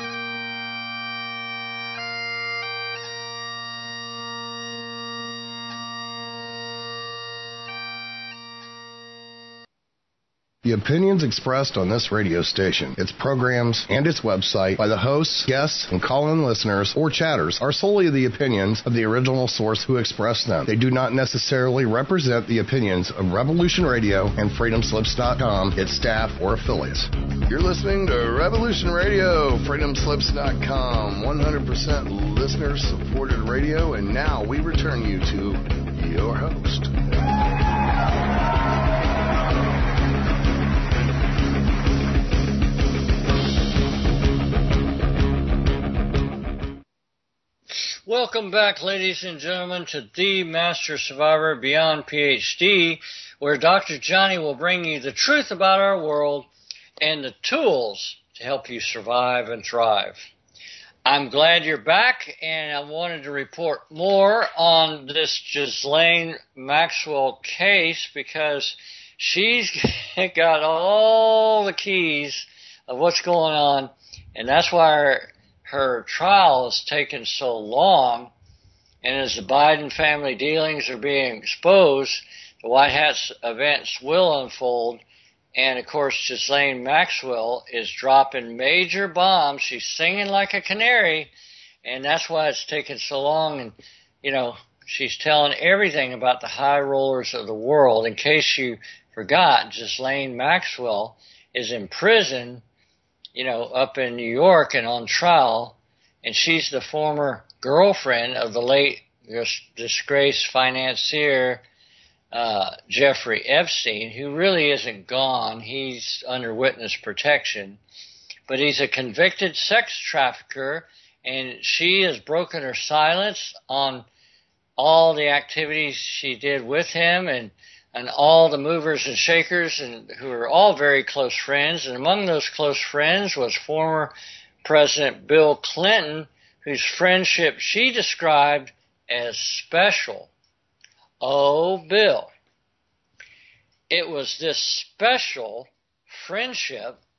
The opinions expressed on this radio station, its programs, and its website by the hosts, guests, and call-in listeners or chatters are solely the opinions of the original source who expressed them. They do not necessarily represent the opinions of Revolution Radio and freedom slips dot com, its staff, or affiliates. You're listening to Revolution Radio, freedom slips dot com, one hundred percent listener-supported radio, and now we return you to your host. Welcome back, ladies and gentlemen, to The Master Survivor Beyond PhD, where Doctor Johnny will bring you the truth about our world and the tools to help you survive and thrive. I'm glad you're back, and I wanted to report more on this Ghislaine Maxwell case because she's got all the keys of what's going on, and that's why her Her trial has taken so long, and as the Biden family dealings are being exposed, the White House events will unfold, and of course Ghislaine Maxwell is dropping major bombs. She's singing like a canary, and that's why it's taken so long, and, you know, she's telling everything about the high rollers of the world. In case you forgot, Ghislaine Maxwell is in prison, you know, up in New York and on trial, and she's the former girlfriend of the late disgraced financier uh, Jeffrey Epstein, who really isn't gone. He's under witness protection, but he's a convicted sex trafficker, and she has broken her silence on all the activities she did with him, and and all the movers and shakers, and who are all very close friends. And among those close friends was former President Bill Clinton, whose friendship she described as special. Oh, Bill. It was this special friendship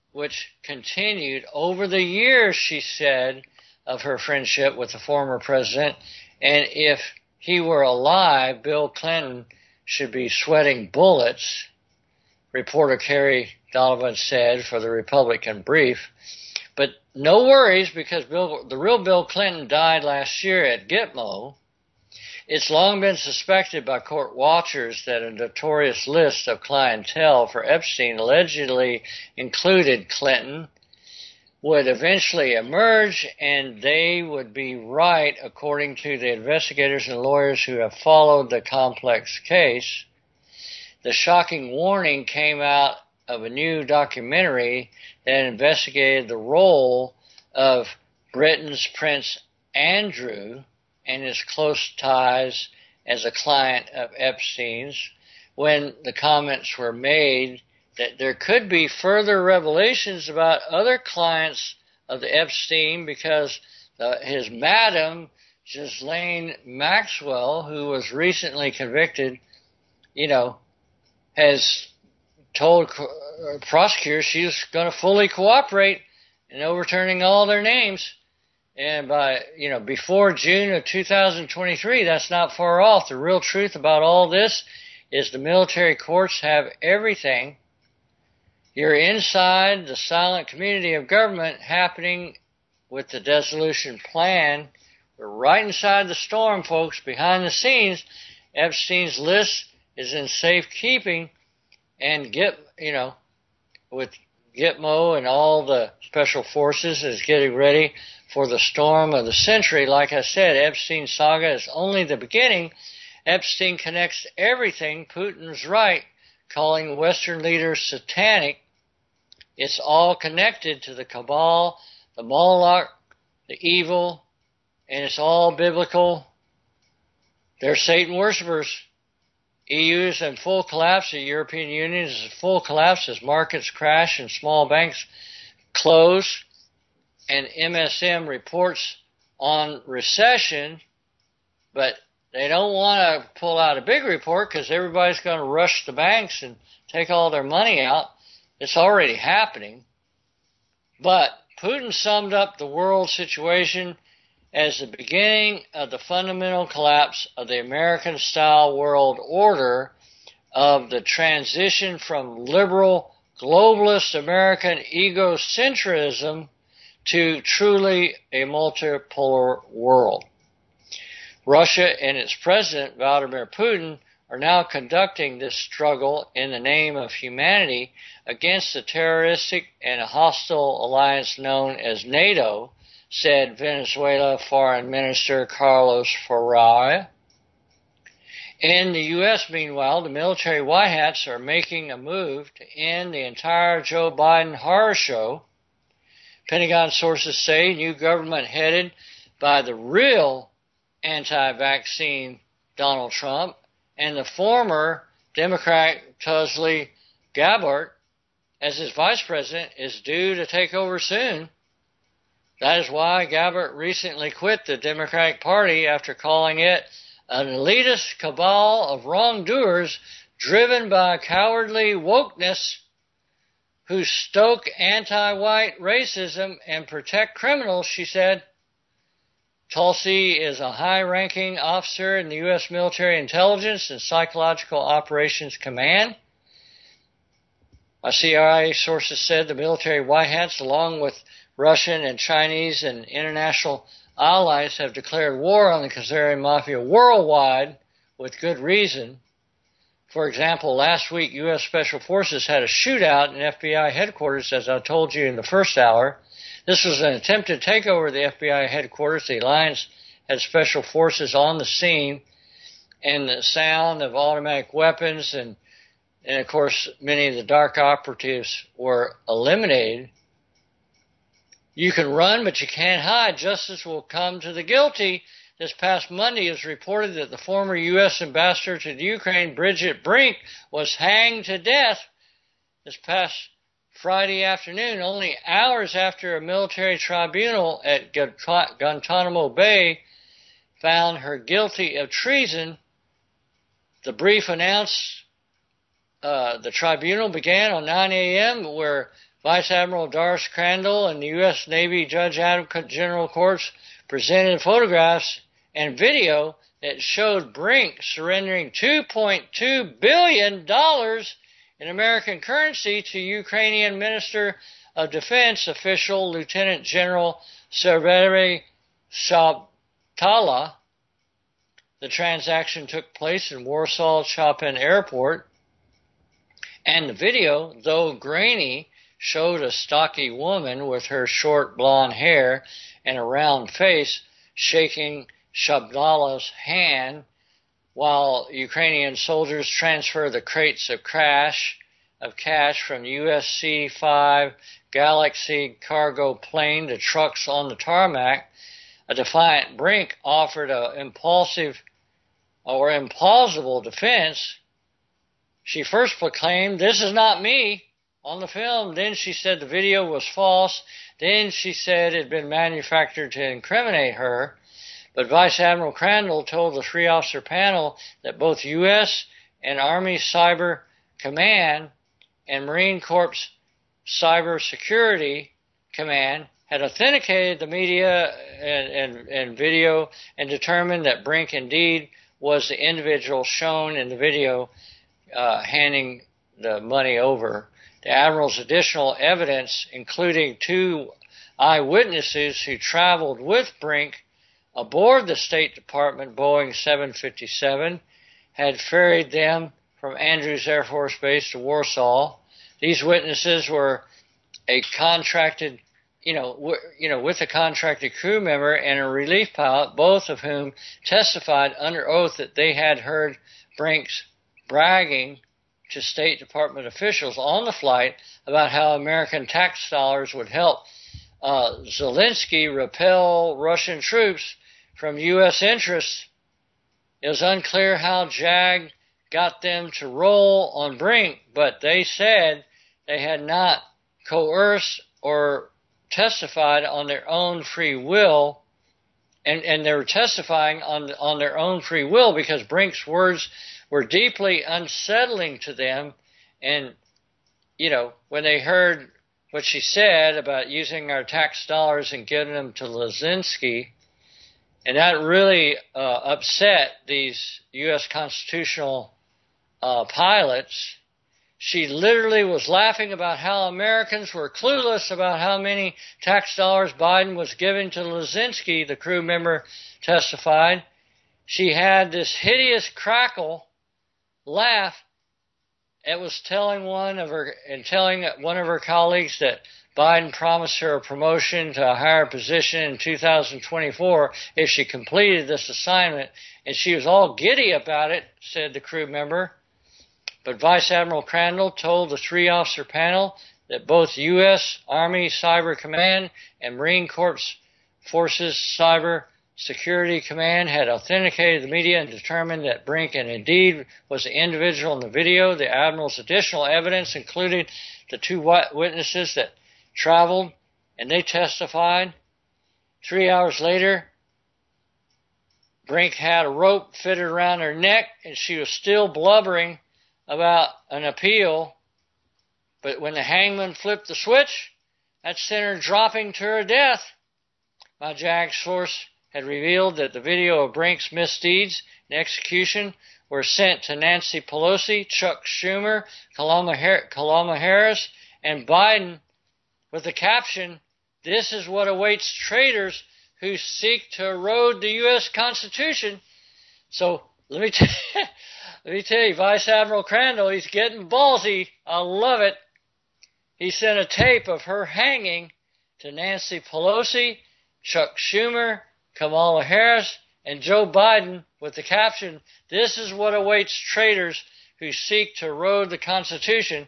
which continued over the years, she said, of her friendship with the former president. And if he were alive, Bill Clinton should be sweating bullets, reporter Carrie Donovan said for the Republican Brief. But no worries, because Bill, the real Bill Clinton died last year at Gitmo. It's long been suspected by court watchers that a notorious list of clientele for Epstein allegedly included Clinton would eventually emerge, and they would be right, according to the investigators and lawyers who have followed the complex case. The shocking warning came out of a new documentary that investigated the role of Britain's Prince Andrew and his close ties as a client of Epstein's, when the comments were made that there could be further revelations about other clients of the Epstein, because uh, his madam, Ghislaine Maxwell, who was recently convicted, you know, has told uh, prosecutors she's going to fully cooperate in overturning all their names. And by, you know, before June of two thousand twenty-three, that's not far off. The real truth about all this is the military courts have everything. You're inside the silent community of government happening with the dissolution plan. We're right inside the storm, folks, behind the scenes. Epstein's list is in safekeeping, and get, you know, with Gitmo and all the special forces is getting ready for the storm of the century. Like I said, Epstein's saga is only the beginning. Epstein connects everything. Putin's right, calling Western leaders satanic. It's all connected to the cabal, the Moloch, the evil, and it's all biblical. They're Satan worshippers. E U is in full collapse. The European Union is in full collapse as markets crash and small banks close. And M S M reports on recession, but they don't want to pull out a big report because everybody's going to rush the banks and take all their money out. It's already happening. But Putin summed up the world situation as the beginning of the fundamental collapse of the American-style world order, of the transition from liberal, globalist American egocentrism to truly a multipolar world. Russia and its president, Vladimir Putin, are now conducting this struggle in the name of humanity against the terroristic and hostile alliance known as NATO, said Venezuela Foreign Minister Carlos Ferreira. In the U S, meanwhile, the military white hats are making a move to end the entire Joe Biden horror show. Pentagon sources say new government headed by the real anti-vaccine Donald Trump and the former Democrat Tulsi Gabbard as his vice president is due to take over soon. That is why Gabbard recently quit the Democratic Party after calling it an elitist cabal of wrongdoers driven by cowardly wokeness who stoke anti-white racism and protect criminals, she said. Tulsi is a high-ranking officer in the U S Military Intelligence and Psychological Operations Command. C I A sources said the military white hats, along with Russian and Chinese and international allies, have declared war on the Khazarian Mafia worldwide with good reason. For example, last week U S Special Forces had a shootout in F B I headquarters, as I told you in the first hour. This was an attempted takeover of the F B I headquarters. The alliance had special forces on the scene, and the sound of automatic weapons and, and of course, many of the dark operatives were eliminated. You can run, but you can't hide. Justice will come to the guilty. This past Monday, it was reported that the former U S ambassador to the Ukraine, Bridget Brink, was hanged to death this past Friday afternoon, only hours after a military tribunal at Guantanamo Bay found her guilty of treason. The brief announced uh, the tribunal began on nine a.m., where Vice Admiral Doris Crandall and the U S Navy Judge Advocate General Courts presented photographs and video that showed Brink surrendering two point two billion dollars in American currency to Ukrainian Minister of Defense official Lieutenant General Sergei Shabtala. The transaction took place in Warsaw Chopin Airport, and the video, though grainy, showed a stocky woman with her short blonde hair and a round face shaking Shabdala's hand while Ukrainian soldiers transfer the crates of cash of cash from U S C five Galaxy cargo plane to trucks on the tarmac. A defiant Brink offered an impulsive or implausible defense. She first proclaimed, "This is not me," on the film. Then she said the video was false. Then she said it had been manufactured to incriminate her. But Vice Admiral Crandall told the three-officer panel that both U S and Army Cyber Command and Marine Corps Cyber Security Command had authenticated the media and, and, and video and determined that Brink indeed was the individual shown in the video uh, handing the money over. The Admiral's additional evidence, including two eyewitnesses who traveled with Brink aboard the State Department Boeing seven fifty-seven, had ferried them from Andrews Air Force Base to Warsaw. These witnesses were a contracted, you know, w- you know, with a contracted crew member and a relief pilot, both of whom testified under oath that they had heard Brink's bragging to State Department officials on the flight about how American tax dollars would help uh, Zelensky repel Russian troops from U S interests. It was unclear how JAG got them to roll on Brink, but they said they had not coerced or testified on their own free will, and, and they were testifying on, on their own free will because Brink's words were deeply unsettling to them. And, you know, when they heard what she said about using our tax dollars and giving them to Zelensky, and that really uh, upset these U S constitutional uh, pilots. She literally was laughing about how Americans were clueless about how many tax dollars Biden was giving to Zelensky, the crew member testified. She had this hideous crackle laugh. It was telling one of her and telling one of her colleagues that Biden promised her a promotion to a higher position in two thousand twenty-four if she completed this assignment, and she was all giddy about it, said the crew member. But Vice Admiral Crandall told the three-officer panel that both U S Army Cyber Command and Marine Corps Forces Cyber Security Command had authenticated the media and determined that Brink and indeed was the individual in the video. The Admiral's additional evidence included the two witnesses that traveled, and they testified. Three hours later, Brink had a rope fitted around her neck, and she was still blubbering about an appeal. But when the hangman flipped the switch, that sent her dropping to her death. My JAG source had revealed that the video of Brink's misdeeds and execution were sent to Nancy Pelosi, Chuck Schumer, Kamala Harris, and Biden with the caption, "This is what awaits traitors who seek to erode the U S Constitution." So let me, t- let me tell you, Vice Admiral Crandall, he's getting ballsy. I love it. He sent a tape of her hanging to Nancy Pelosi, Chuck Schumer, Kamala Harris, and Joe Biden with the caption, "This is what awaits traitors who seek to erode the Constitution."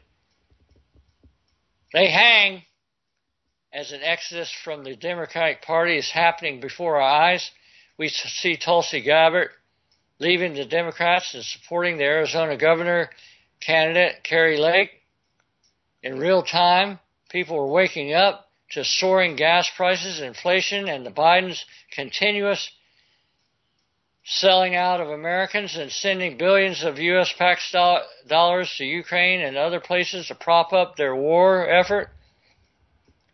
They hang as an exodus from the Democratic Party is happening before our eyes. We see Tulsi Gabbard leaving the Democrats and supporting the Arizona governor candidate, Kari Lake. In real time, people are waking up to soaring gas prices, inflation, and the Biden's continuous selling out of Americans and sending billions of U S tax dollars to Ukraine and other places to prop up their war effort.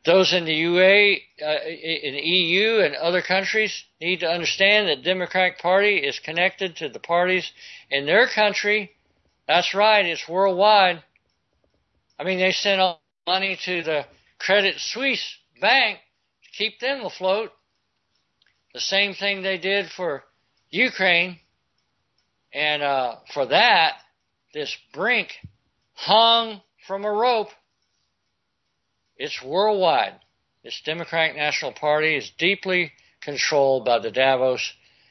those in the U A, uh, in the E U and other countries need to understand that the Democratic Party is connected to the parties in their country. That's right, it's worldwide. I mean, they sent all money to the Credit Suisse bank to keep them afloat. The same thing they did for Ukraine. And uh, for that, this Brink hung from a rope. It's worldwide. This Democratic National Party is deeply controlled by the Davos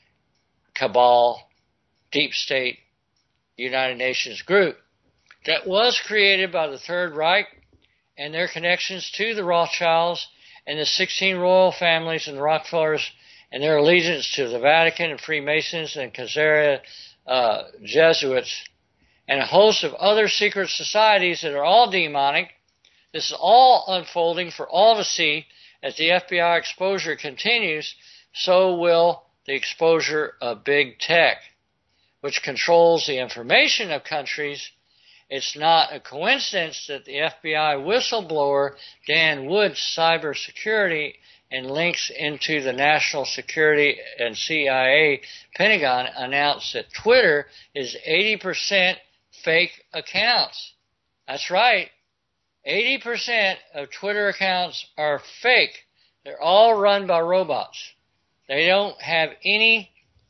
cabal, deep state, United Nations group that was created by the Third Reich and their connections to the Rothschilds and the sixteen royal families and the Rockefellers and their allegiance to the Vatican and Freemasons and Khazarian uh, Jesuits and a host of other secret societies that are all demonic. This is all unfolding for all to see. As the F B I exposure continues, so will the exposure of big tech, which controls the information of countries. It's not a coincidence that the F B I whistleblower Dan Wood's cybersecurity and links into the National Security and C I A Pentagon announced that Twitter is eighty percent fake accounts. That's right. eighty percent of Twitter accounts are fake. They're all run by robots. They don't have any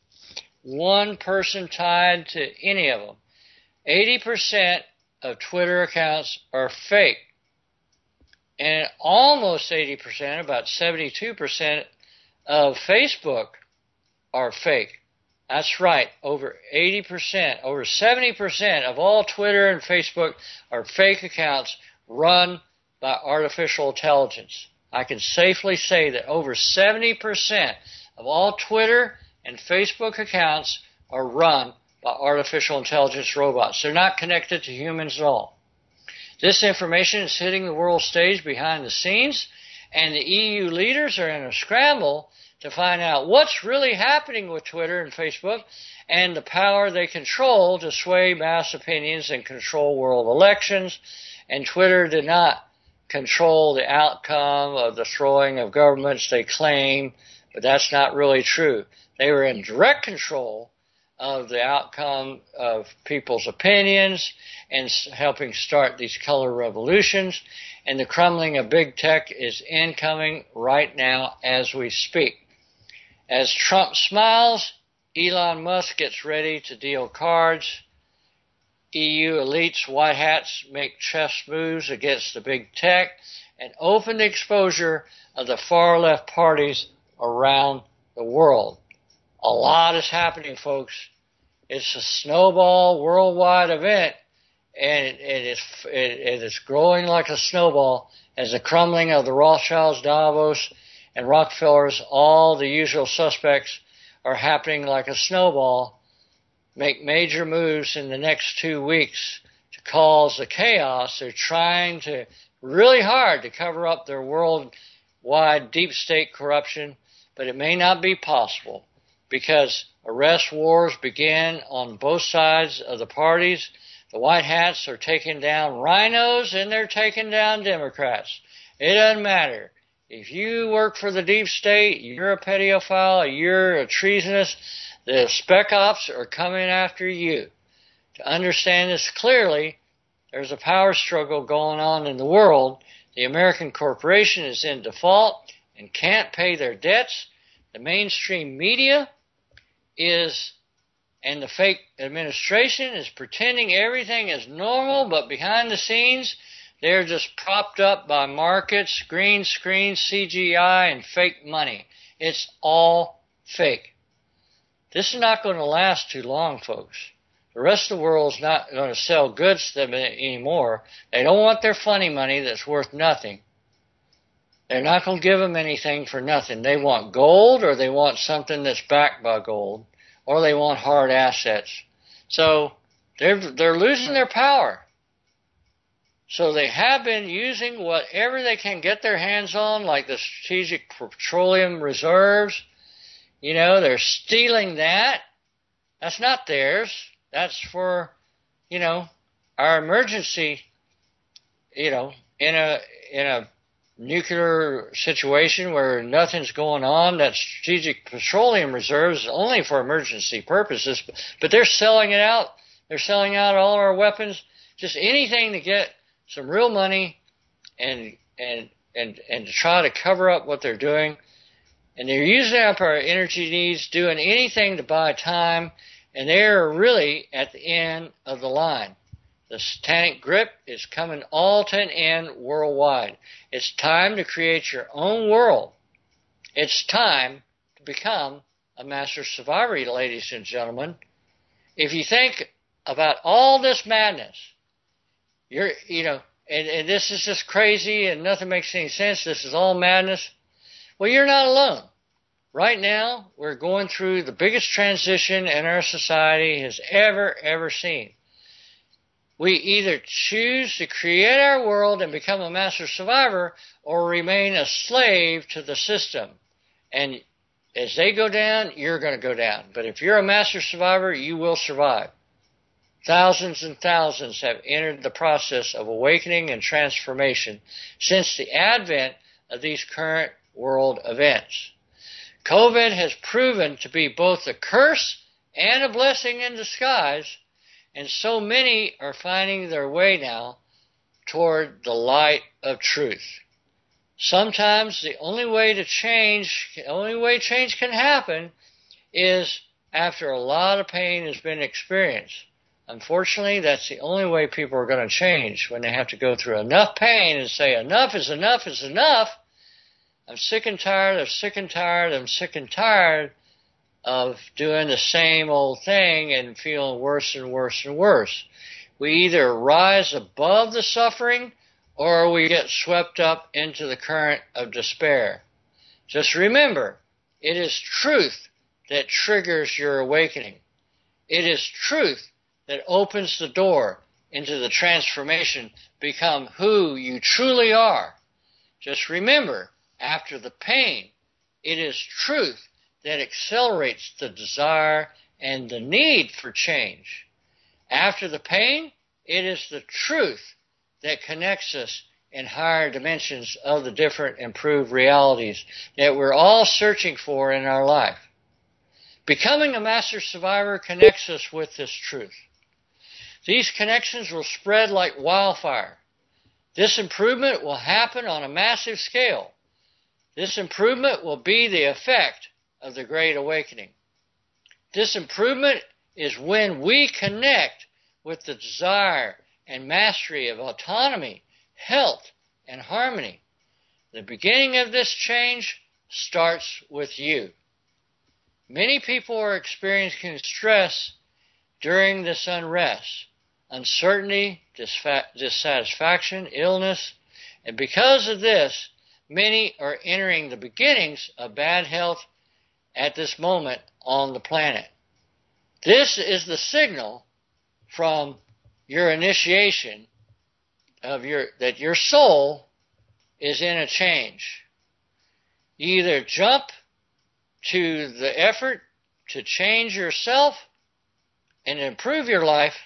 one person tied to any of them. eighty percent of Twitter accounts are fake. And almost eighty percent, about seventy-two percent of Facebook are fake. That's right, over eighty percent, over seventy percent of all Twitter and Facebook are fake accounts run by artificial intelligence. I can safely say that over seventy percent of all Twitter and Facebook accounts are run by artificial intelligence robots. They're not connected to humans at all. This information is hitting the world stage behind the scenes, and the E U leaders are in a scramble to find out what's really happening with Twitter and Facebook and the power they control to sway mass opinions and control world elections. And Twitter did not control the outcome of the throwing of governments, they claim, but that's not really true. They were in direct control of the outcome of people's opinions and helping start these color revolutions. And the crumbling of big tech is incoming right now as we speak. As Trump smiles, Elon Musk gets ready to deal cards. E U elites, white hats, make chess moves against the big tech and open the exposure of the far left parties around the world. A lot is happening, folks. It's a snowball worldwide event, and it, it, is, it, it is growing like a snowball as the crumbling of the Rothschilds, Davos, and Rockefellers, all the usual suspects, are happening like a snowball. Make major moves in the next two weeks to cause the chaos. They're trying to really hard to cover up their worldwide deep state corruption, but it may not be possible because arrest wars begin on both sides of the parties. The white hats are taking down rhinos and they're taking down Democrats. It doesn't matter. If you work for the deep state, you're a pedophile, you're a treasonous, the spec ops are coming after you. To understand this clearly, there's a power struggle going on in the world. The American corporation is in default and can't pay their debts. The mainstream media is, and the fake administration is pretending everything is normal, but behind the scenes, they're just propped up by markets, green screen, C G I, and fake money. It's all fake. This is not going to last too long, folks. The rest of the world's not going to sell goods to them anymore. They don't want their funny money that's worth nothing. They're not going to give them anything for nothing. They want gold, or they want something that's backed by gold, or they want hard assets. So they're they're losing their power. So they have been using whatever they can get their hands on, like the strategic petroleum reserves. You know, they're stealing that. That's not theirs. That's for, you know, our emergency, you know, in a in a nuclear situation where nothing's going on. That strategic petroleum reserves is only for emergency purposes, but they're selling it out. They're selling out all our weapons, just anything to get some real money and and and and to try to cover up what they're doing. And they're using up our energy needs, doing anything to buy time, and they're really at the end of the line. The satanic grip is coming all to an end worldwide. It's time to create your own world. It's time to become a master survivor, ladies and gentlemen. If you think about all this madness, you're, you know, and, and this is just crazy and nothing makes any sense, this is all madness, well, you're not alone. Right now, we're going through the biggest transition in our society has ever, ever seen. We either choose to create our world and become a master survivor or remain a slave to the system. And as they go down, you're going to go down. But if you're a master survivor, you will survive. Thousands and thousands have entered the process of awakening and transformation since the advent of these current world events. COVID has proven to be both a curse and a blessing in disguise, and so many are finding their way now toward the light of truth. Sometimes the only way to change, the only way change can happen is after a lot of pain has been experienced. Unfortunately, that's the only way people are going to change, when they have to go through enough pain and say, enough is enough is enough. I'm sick and tired, I'm sick and tired, I'm sick and tired of doing the same old thing and feeling worse and worse and worse. We either rise above the suffering or we get swept up into the current of despair. Just remember, it is truth that triggers your awakening. It is truth that opens the door into the transformation, become who you truly are. Just remember, after the pain, it is truth that accelerates the desire and the need for change. After the pain, it is the truth that connects us in higher dimensions of the different improved realities that we're all searching for in our life. Becoming a master survivor connects us with this truth. These connections will spread like wildfire. This improvement will happen on a massive scale. This improvement will be the effect of the Great Awakening. This improvement is when we connect with the desire and mastery of autonomy, health, and harmony. The beginning of this change starts with you. Many people are experiencing stress during this unrest, uncertainty, dissatisfaction, illness, and because of this, many are entering the beginnings of bad health at this moment on the planet. This is the signal from your initiation of your that your soul is in a change. You either jump to the effort to change yourself and improve your life,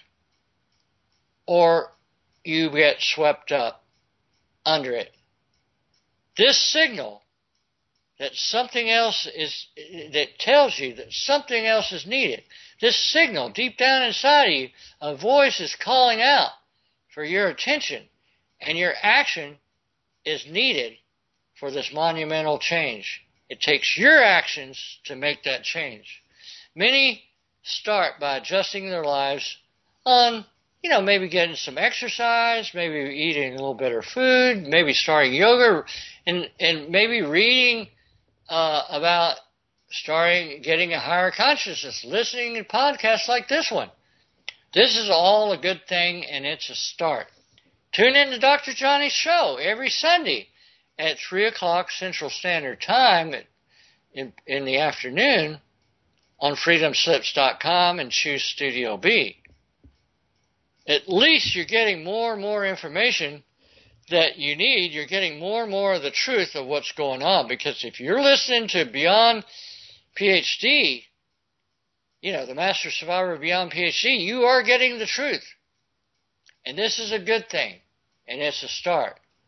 or you get swept up under it. This signal that something else is, that tells you that something else is needed. This signal deep down inside of you, a voice is calling out for your attention, and your action is needed for this monumental change. It takes your actions to make that change. Many start by adjusting their lives on, you know, maybe getting some exercise, maybe eating a little better food, maybe starting yoga, and, and maybe reading uh, about starting getting a higher consciousness, listening to podcasts like this one. This is all a good thing, and it's a start. Tune in to Doctor Johnny's show every Sunday at three o'clock Central Standard Time at, in, in the afternoon on freedom slips dot com and choose Studio B. At least you're getting more and more information that you need. You're getting more and more of the truth of what's going on. Because if you're listening to Beyond P H D, you know, the Master Survivor Beyond P H D, you are getting the truth. And this is a good thing. And it's a start.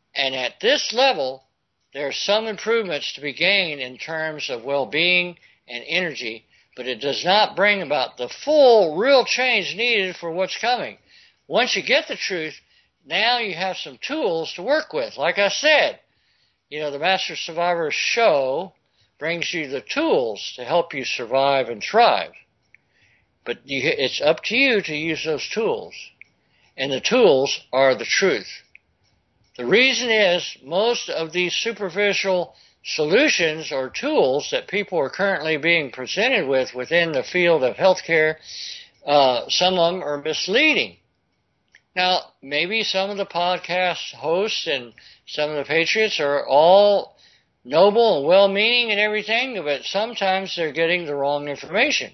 And at this level, there are some improvements to be gained in terms of well-being and energy, but it does not bring about the full, real change needed for what's coming. Once you get the truth, now you have some tools to work with. Like I said, you know, the Master Survivor show brings you the tools to help you survive and thrive. But you, it's up to you to use those tools. And the tools are the truth. The reason is most of these superficial solutions or tools that people are currently being presented with within the field of healthcare, uh, some of them are misleading. Now, maybe some of the podcast hosts and some of the patriots are all noble and well-meaning and everything, but sometimes they're getting the wrong information.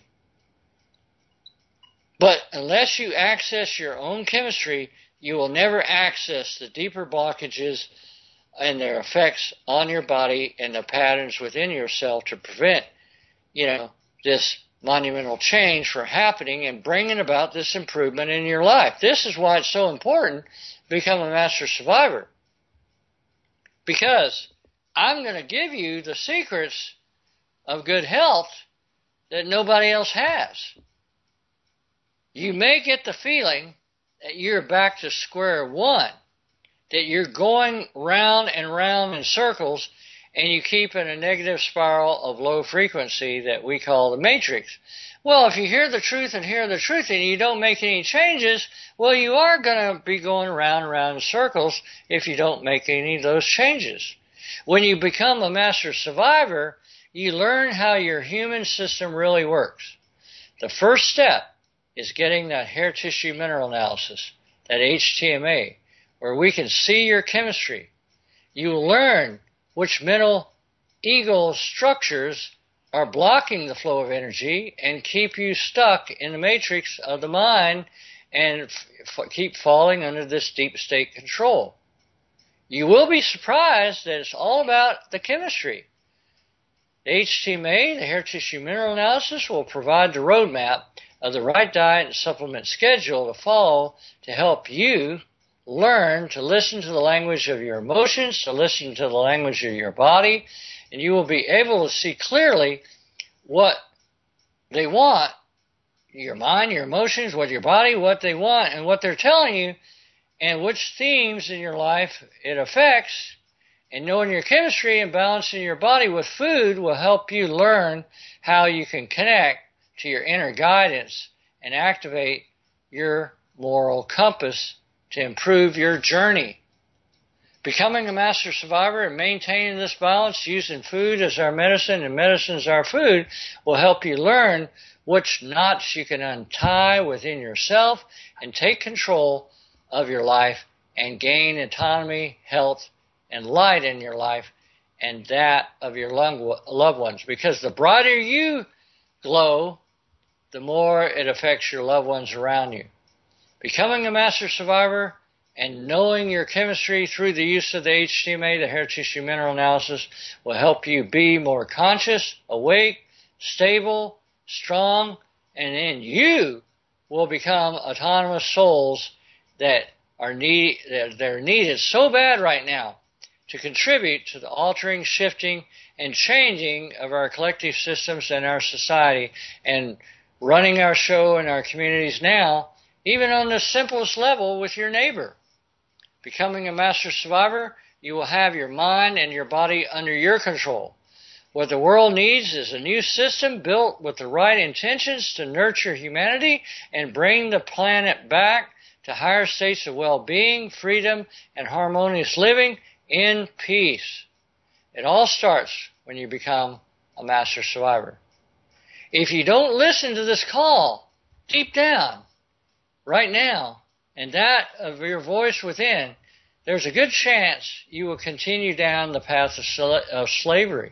But unless you access your own chemistry, you will never access the deeper blockages and their effects on your body and the patterns within yourself to prevent, you know, this monumental change from happening and bringing about this improvement in your life. This is why it's so important to become a master survivor. Because I'm going to give you the secrets of good health that nobody else has. You may get the feeling that you're back to square one, that you're going round and round in circles, and you keep in a negative spiral of low frequency that we call the matrix. Well, if you hear the truth and hear the truth and you don't make any changes, well, you are going to be going round and round in circles if you don't make any of those changes. When you become a master survivor, you learn how your human system really works. The first step is getting that hair tissue mineral analysis, that H T M A, where we can see your chemistry. You will learn which mental ego structures are blocking the flow of energy and keep you stuck in the matrix of the mind and f- keep falling under this deep state control. You will be surprised that it's all about the chemistry. The H T M A, the hair tissue mineral analysis, will provide the roadmap of the right diet and supplement schedule to follow to help you learn to listen to the language of your emotions, to listen to the language of your body, and you will be able to see clearly what they want, your mind, your emotions, what your body, what they want, and what they're telling you, and which themes in your life it affects. And knowing your chemistry and balancing your body with food will help you learn how you can connect to your inner guidance and activate your moral compass to improve your journey. Becoming a master survivor and maintaining this balance using food as our medicine and medicine as our food will help you learn which knots you can untie within yourself and take control of your life and gain autonomy, health, and light in your life and that of your loved ones. Because the brighter you glow, the more it affects your loved ones around you. Becoming a master survivor and knowing your chemistry through the use of the H T M A, the hair tissue mineral analysis, will help you be more conscious, awake, stable, strong, and then you will become autonomous souls that are need, that are needed so bad right now to contribute to the altering, shifting, and changing of our collective systems and our society, and running our show in our communities now, even on the simplest level with your neighbor. Becoming a master survivor, you will have your mind and your body under your control. What the world needs is a new system built with the right intentions to nurture humanity and bring the planet back to higher states of well-being, freedom, and harmonious living in peace. It all starts when you become a master survivor. If you don't listen to this call deep down right now, and that of your voice within, there's a good chance you will continue down the path of, sl- of slavery.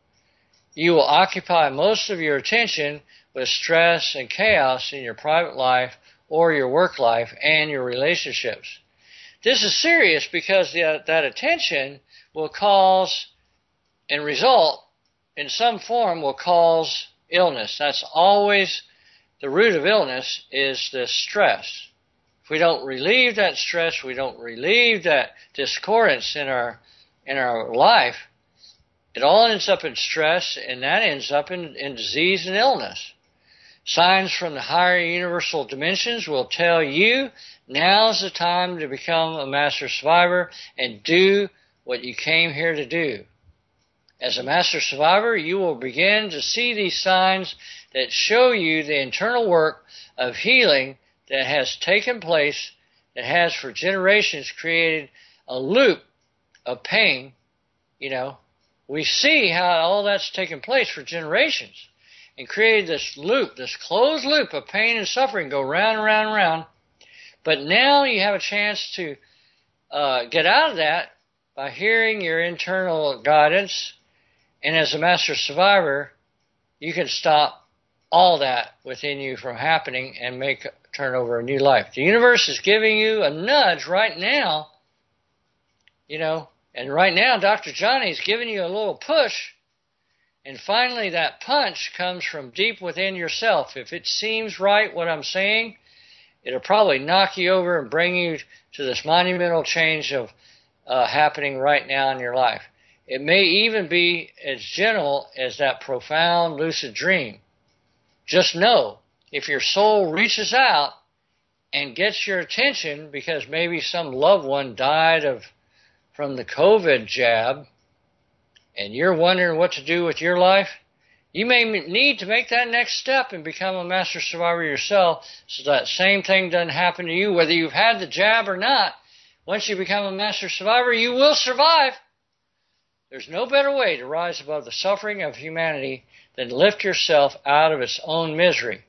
You will occupy most of your attention with stress and chaos in your private life or your work life and your relationships. This is serious because the, that attention will cause and result in some form will cause illness. That's always the root of illness, is the stress. If we don't relieve that stress, we don't relieve that discordance in our in our life, it all ends up in stress, and that ends up in, in disease and illness. Signs from the higher universal dimensions will tell you now's the time to become a master survivor and do what you came here to do. As a master survivor, you will begin to see these signs that show you the internal work of healing that has taken place, that has for generations created a loop of pain. You know, we see how all that's taken place for generations and created this loop, this closed loop of pain and suffering, go round and round and round. But now you have a chance to uh, get out of that by hearing your internal guidance. And as a master survivor, you can stop all that within you from happening and make turn over a new life. The universe is giving you a nudge right now, you know, and right now Doctor Johnny's giving you a little push. And finally, that punch comes from deep within yourself. If it seems right what I'm saying, it'll probably knock you over and bring you to this monumental change of uh, happening right now in your life. It may even be as gentle as that profound lucid dream. Just know, if your soul reaches out and gets your attention because maybe some loved one died of from the COVID jab, and you're wondering what to do with your life, you may need to make that next step and become a master survivor yourself so that same thing doesn't happen to you, whether you've had the jab or not. Once you become a master survivor, you will survive. There's no better way to rise above the suffering of humanity than lift yourself out of its own misery.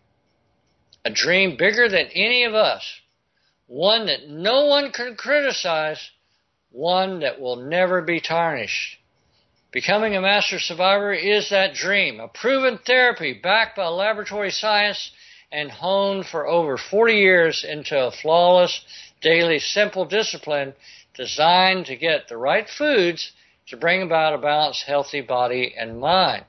A dream bigger than any of us, one that no one can criticize, one that will never be tarnished. Becoming a master survivor is that dream, a proven therapy backed by laboratory science and honed for over forty years into a flawless, daily, simple discipline designed to get the right foods to bring about a balanced, healthy body and mind.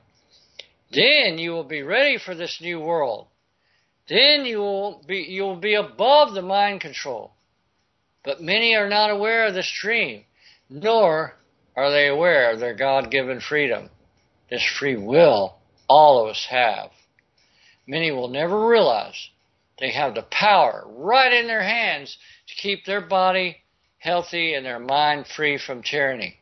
Then you will be ready for this new world. Then you will be, you will be above the mind control. But many are not aware of this dream, nor are they aware of their God-given freedom, this free will all of us have. Many will never realize they have the power right in their hands to keep their body healthy and their mind free from tyranny.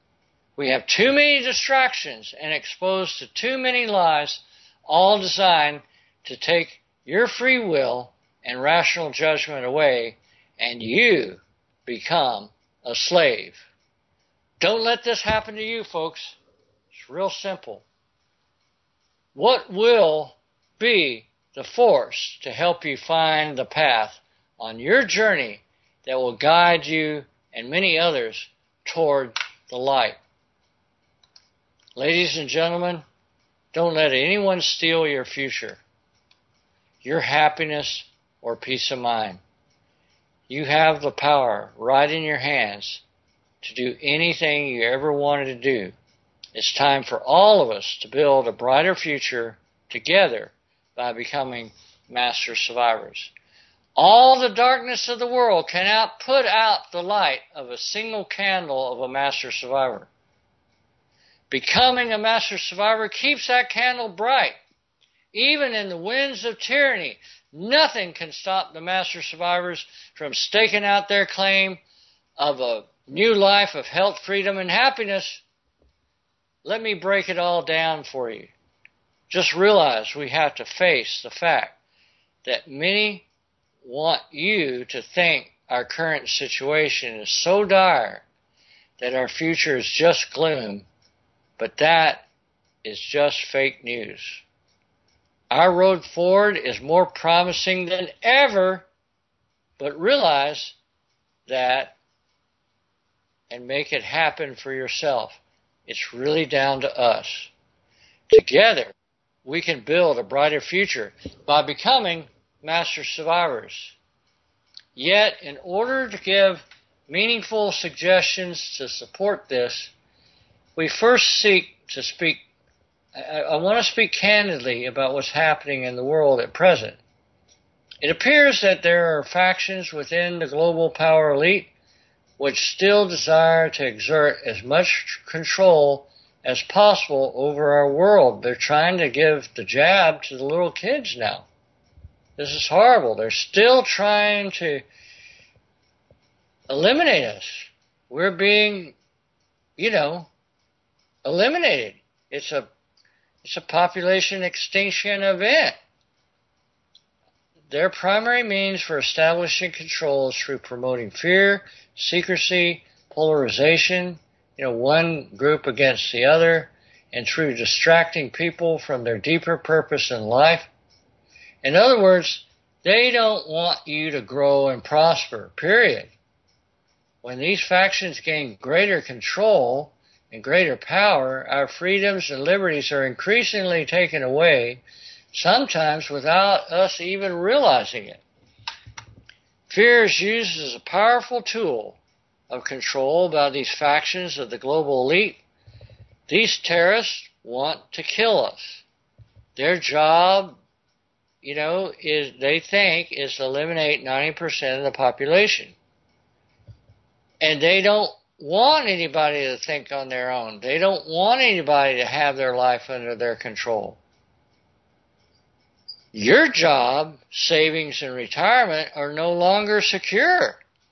We have too many distractions and exposed to too many lies, all designed to take your free will and rational judgment away, and you become a slave. Don't let this happen to you, folks. It's real simple. What will be the force to help you find the path on your journey that will guide you and many others toward the light? Ladies and gentlemen, don't let anyone steal your future, your happiness, or peace of mind. You have the power right in your hands to do anything you ever wanted to do. It's time for all of us to build a brighter future together by becoming master survivors. All the darkness of the world cannot put out the light of a single candle of a master survivor. Becoming a master survivor keeps that candle bright. Even in the winds of tyranny, nothing can stop the master survivors from staking out their claim of a new life of health, freedom, and happiness. Let me break it all down for you. Just realize we have to face the fact that many want you to think our current situation is so dire that our future is just gloom, but that is just fake news. Our road forward is more promising than ever, but realize that and make it happen for yourself. It's really down to us. Together, we can build a brighter future by becoming master survivors. Yet, in order to give meaningful suggestions to support this, we first seek to speak, I, I want to speak candidly about what's happening in the world at present. It appears that there are factions within the global power elite which still desire to exert as much control as possible over our world. They're trying to give the jab to the little kids now. This is horrible. They're still trying to eliminate us. We're being, you know, eliminated. It's a, it's a population extinction event. Their primary means for establishing control is through promoting fear, secrecy, polarization, you know, one group against the other, and through distracting people from their deeper purpose in life. In other words, they don't want you to grow and prosper, period. When these factions gain greater control and greater power, our freedoms and liberties are increasingly taken away, sometimes without us even realizing it. Fear is used as a powerful tool of control by these factions of the global elite. These terrorists want to kill us. Their job, you know, is, they think, is to eliminate ninety percent of the population. And they don't want anybody to think on their own. They don't want anybody to have their life under their control. Your job, savings, and retirement are no longer secure.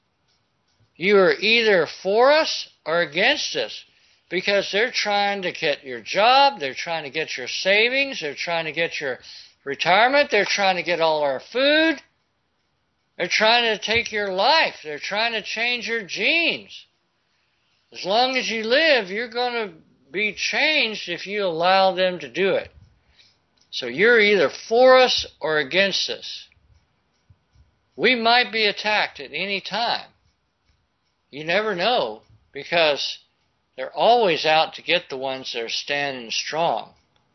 You are either for us or against us, because they're trying to get your job, they're trying to get your savings, they're trying to get your retirement, they're trying to get all our food, they're trying to take your life, they're trying to change your genes. As long as you live, you're going to be changed if you allow them to do it. So you're either for us or against us. We might be attacked at any time. You never know, because they're always out to get the ones that are standing strong.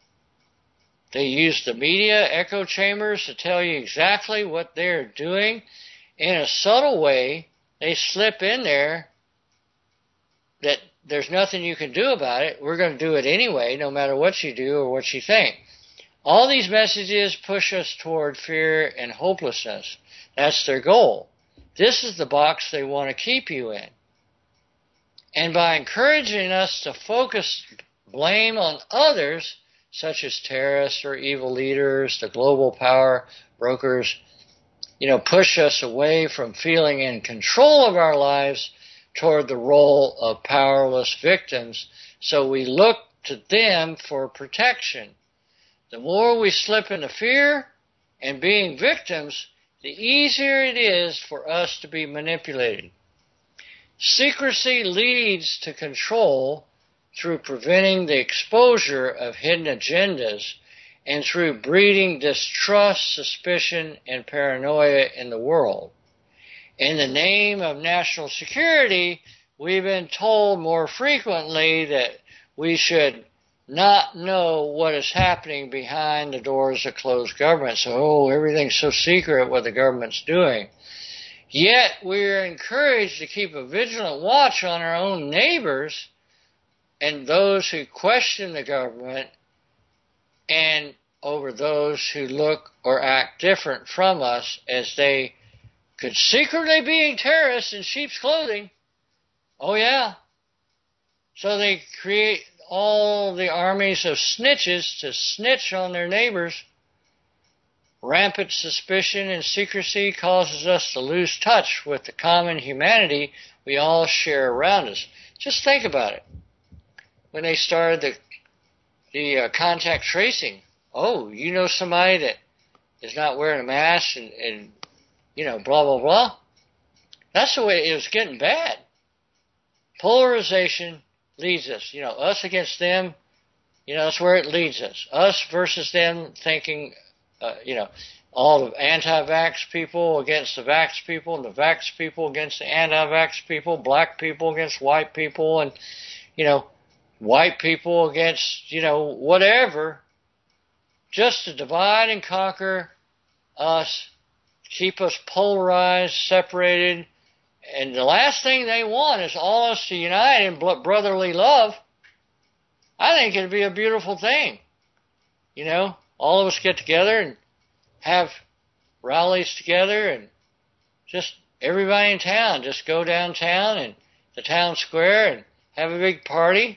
They use the media echo chambers to tell you exactly what they're doing. In a subtle way, they slip in there that there's nothing you can do about it. We're going to do it anyway, no matter what you do or what you think. All these messages push us toward fear and hopelessness. That's their goal. This is the box they want to keep you in. And by encouraging us to focus blame on others, such as terrorists or evil leaders, the global power brokers, you know, push us away from feeling in control of our lives toward the role of powerless victims, so we look to them for protection. The more we slip into fear and being victims, the easier it is for us to be manipulated. Secrecy leads to control through preventing the exposure of hidden agendas and through breeding distrust, suspicion, and paranoia in the world. In the name of national security, we've been told more frequently that we should not know what is happening behind the doors of closed government. So, oh, everything's so secret what the government's doing. Yet, we're encouraged to keep a vigilant watch on our own neighbors and those who question the government, and over those who look or act different from us, as they could secretly be terrorists in sheep's clothing. Oh, yeah. So they create all the armies of snitches to snitch on their neighbors. Rampant suspicion and secrecy causes us to lose touch with the common humanity we all share around us. Just think about it. When they started the, the uh, contact tracing, oh, you know somebody that is not wearing a mask and, and, you know, blah, blah, blah. That's the way it was getting bad. Polarization leads us, you know, us against them, you know, that's where it leads us. Us versus them, thinking, uh, you know, all the anti-vax people against the vax people, and the vax people against the anti-vax people, black people against white people, and, you know, white people against, you know, whatever, just to divide and conquer us, keep us polarized, separated. And the last thing they want is all of us to unite in brotherly love. I think it'd be a beautiful thing. You know, all of us get together and have rallies together and just everybody in town just go downtown and the town square and have a big party.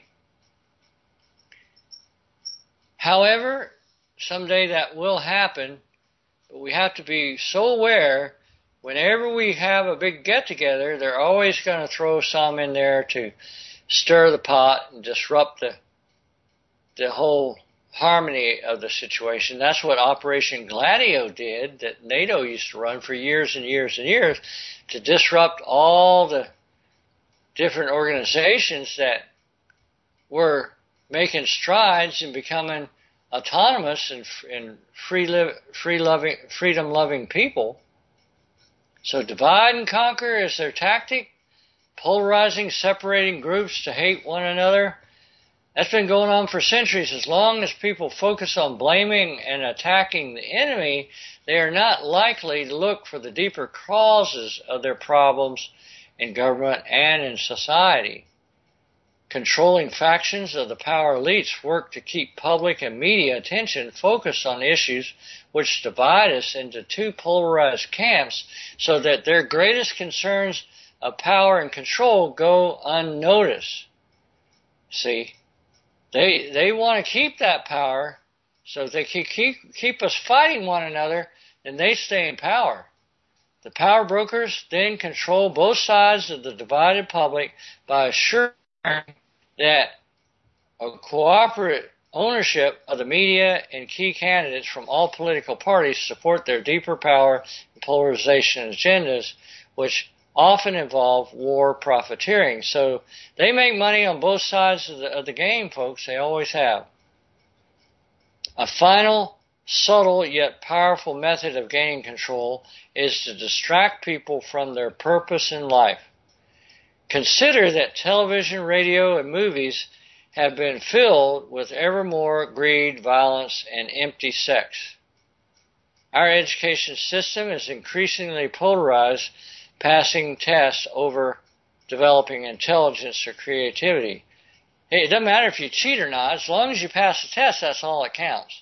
However, someday that will happen, but we have to be so aware whenever we have a big get-together, they're always going to throw some in there to stir the pot and disrupt the the whole harmony of the situation. That's what Operation Gladio did, that NATO used to run for years and years and years, to disrupt all the different organizations that were making strides in becoming autonomous and, and free, li- free loving, freedom-loving people. So divide and conquer is their tactic, polarizing, separating groups to hate one another. That's been going on for centuries. As long as people focus on blaming and attacking the enemy, they are not likely to look for the deeper causes of their problems in government and in society. Controlling factions of the power elites work to keep public and media attention focused on issues which divide us into two polarized camps so that their greatest concerns of power and control go unnoticed. See, they they want to keep that power so if they can keep, keep us fighting one another, then they stay in power. The power brokers then control both sides of the divided public by assuring that a cooperative ownership of the media and key candidates from all political parties support their deeper power and polarization agendas, which often involve war profiteering. So they make money on both sides of the, of the game, folks. They always have. A final, subtle yet powerful method of gaining control is to distract people from their purpose in life. Consider that television, radio, and movies have been filled with ever more greed, violence, and empty sex. Our education system is increasingly polarized, passing tests over developing intelligence or creativity. It doesn't matter if you cheat or not. As long as you pass the test, that's all that counts.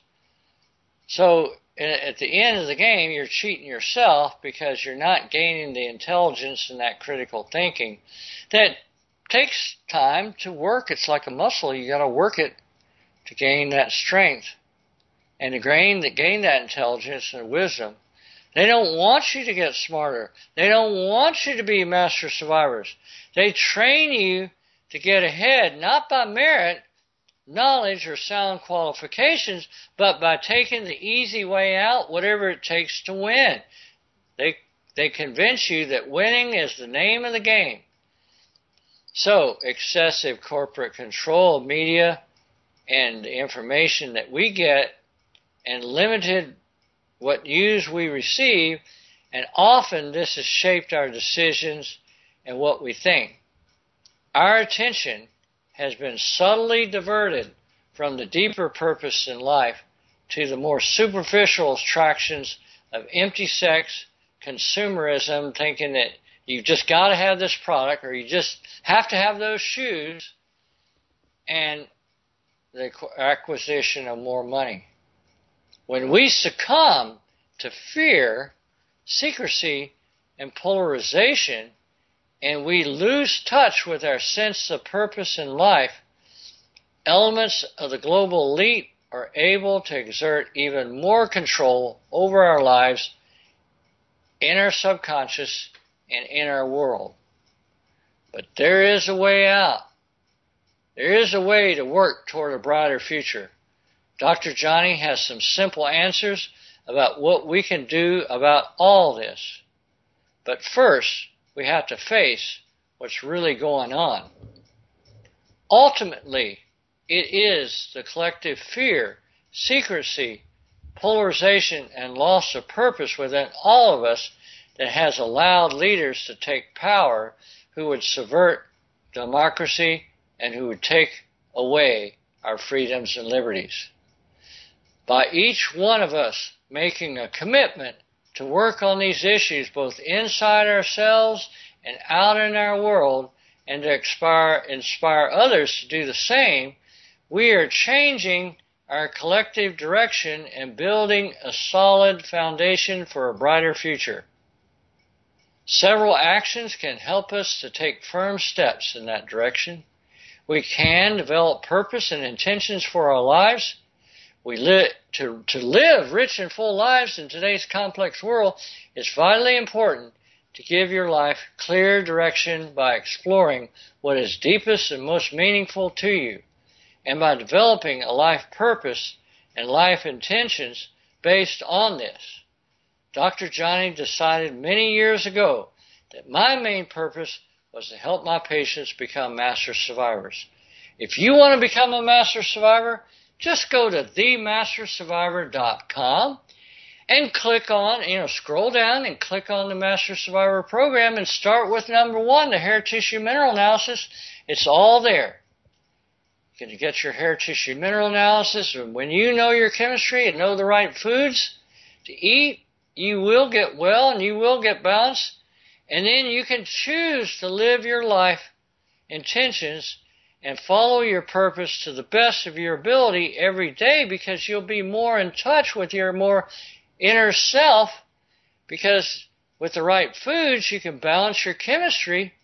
So at the end of the game, you're cheating yourself because you're not gaining the intelligence and that critical thinking that takes time to work. It's like a muscle. You got to work it to gain that strength and to gain that gain that intelligence and wisdom. They don't want you to get smarter. They don't want you to be master survivors. They train you to get ahead, not by merit, knowledge, or sound qualifications, but by taking the easy way out, whatever it takes to win. They they convince you that winning is the name of the game. So, excessive corporate control of media and the information that we get and limited what news we receive, and often this has shaped our decisions and what we think. Our attention has been subtly diverted from the deeper purpose in life to the more superficial attractions of empty sex, consumerism, thinking that you've just got to have this product or you just have to have those shoes, and the acquisition of more money. When we succumb to fear, secrecy, and polarization, and we lose touch with our sense of purpose in life, elements of the global elite are able to exert even more control over our lives in our subconscious and in our world. But there is a way out. There is a way to work toward a brighter future. Doctor Johnny has some simple answers about what we can do about all this. But first, we have to face what's really going on. Ultimately, it is the collective fear, secrecy, polarization, and loss of purpose within all of us that has allowed leaders to take power who would subvert democracy and who would take away our freedoms and liberties. By each one of us making a commitment to work on these issues both inside ourselves and out in our world, and to inspire, inspire others to do the same, we are changing our collective direction and building a solid foundation for a brighter future. Several actions can help us to take firm steps in that direction. We can develop purpose and intentions for our lives. We li- to, to live rich and full lives in today's complex world, it's vitally important to give your life clear direction by exploring what is deepest and most meaningful to you, and by developing a life purpose and life intentions based on this. Doctor Johnny decided many years ago that my main purpose was to help my patients become master survivors. If you want to become a master survivor, just go to the master survivor dot com and click on, you know, scroll down and click on the Master Survivor program and start with number one, the hair tissue mineral analysis. It's all there. You can get your hair tissue mineral analysis, and when you know your chemistry and know the right foods to eat, you will get well and you will get balanced. And then you can choose to live your life intentions and follow your purpose to the best of your ability every day, because you'll be more in touch with your more inner self, because with the right foods you can balance your chemistry.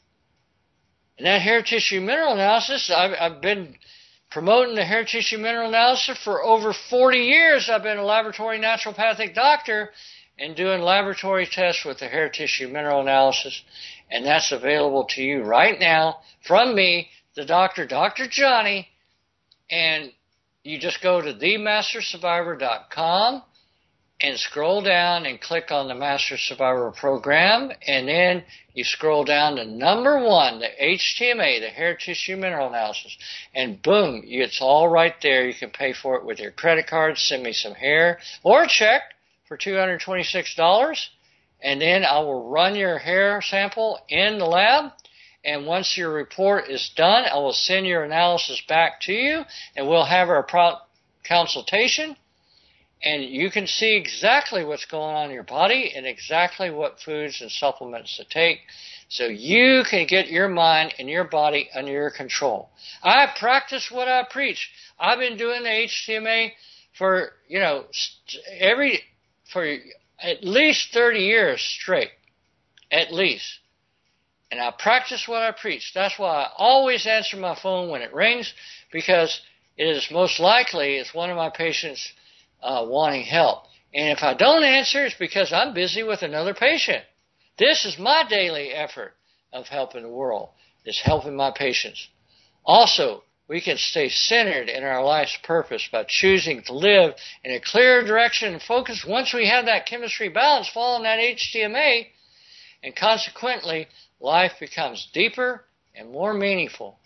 And that hair tissue mineral analysis, I've, I've been promoting the hair tissue mineral analysis for over forty years. I've been a laboratory naturopathic doctor and doing laboratory tests with the hair tissue mineral analysis, and that's available to you right now from me, the doctor, Doctor Johnny, and you just go to the master survivor dot com and scroll down and click on the Master Survivor program, and then you scroll down to number one, the H T M A, the hair tissue mineral analysis, and boom, it's all right there. You can pay for it with your credit card, send me some hair, or a check for two hundred twenty-six dollars, and then I will run your hair sample in the lab, and once your report is done, I will send your analysis back to you, and we'll have our pro- consultation. And you can see exactly what's going on in your body and exactly what foods and supplements to take, so you can get your mind and your body under your control. I practice what I preach. I've been doing the H T M A for, you know, every, for at least thirty years straight. At least. And I practice what I preach. That's why I always answer my phone when it rings, because it is most likely it's one of my patients Uh, wanting help. And if I don't answer, it's because I'm busy with another patient. This is my daily effort of helping the world, is helping my patients. Also, we can stay centered in our life's purpose by choosing to live in a clear direction and focus. Once we have that chemistry balance following that H T M A, and consequently, life becomes deeper and more meaningful.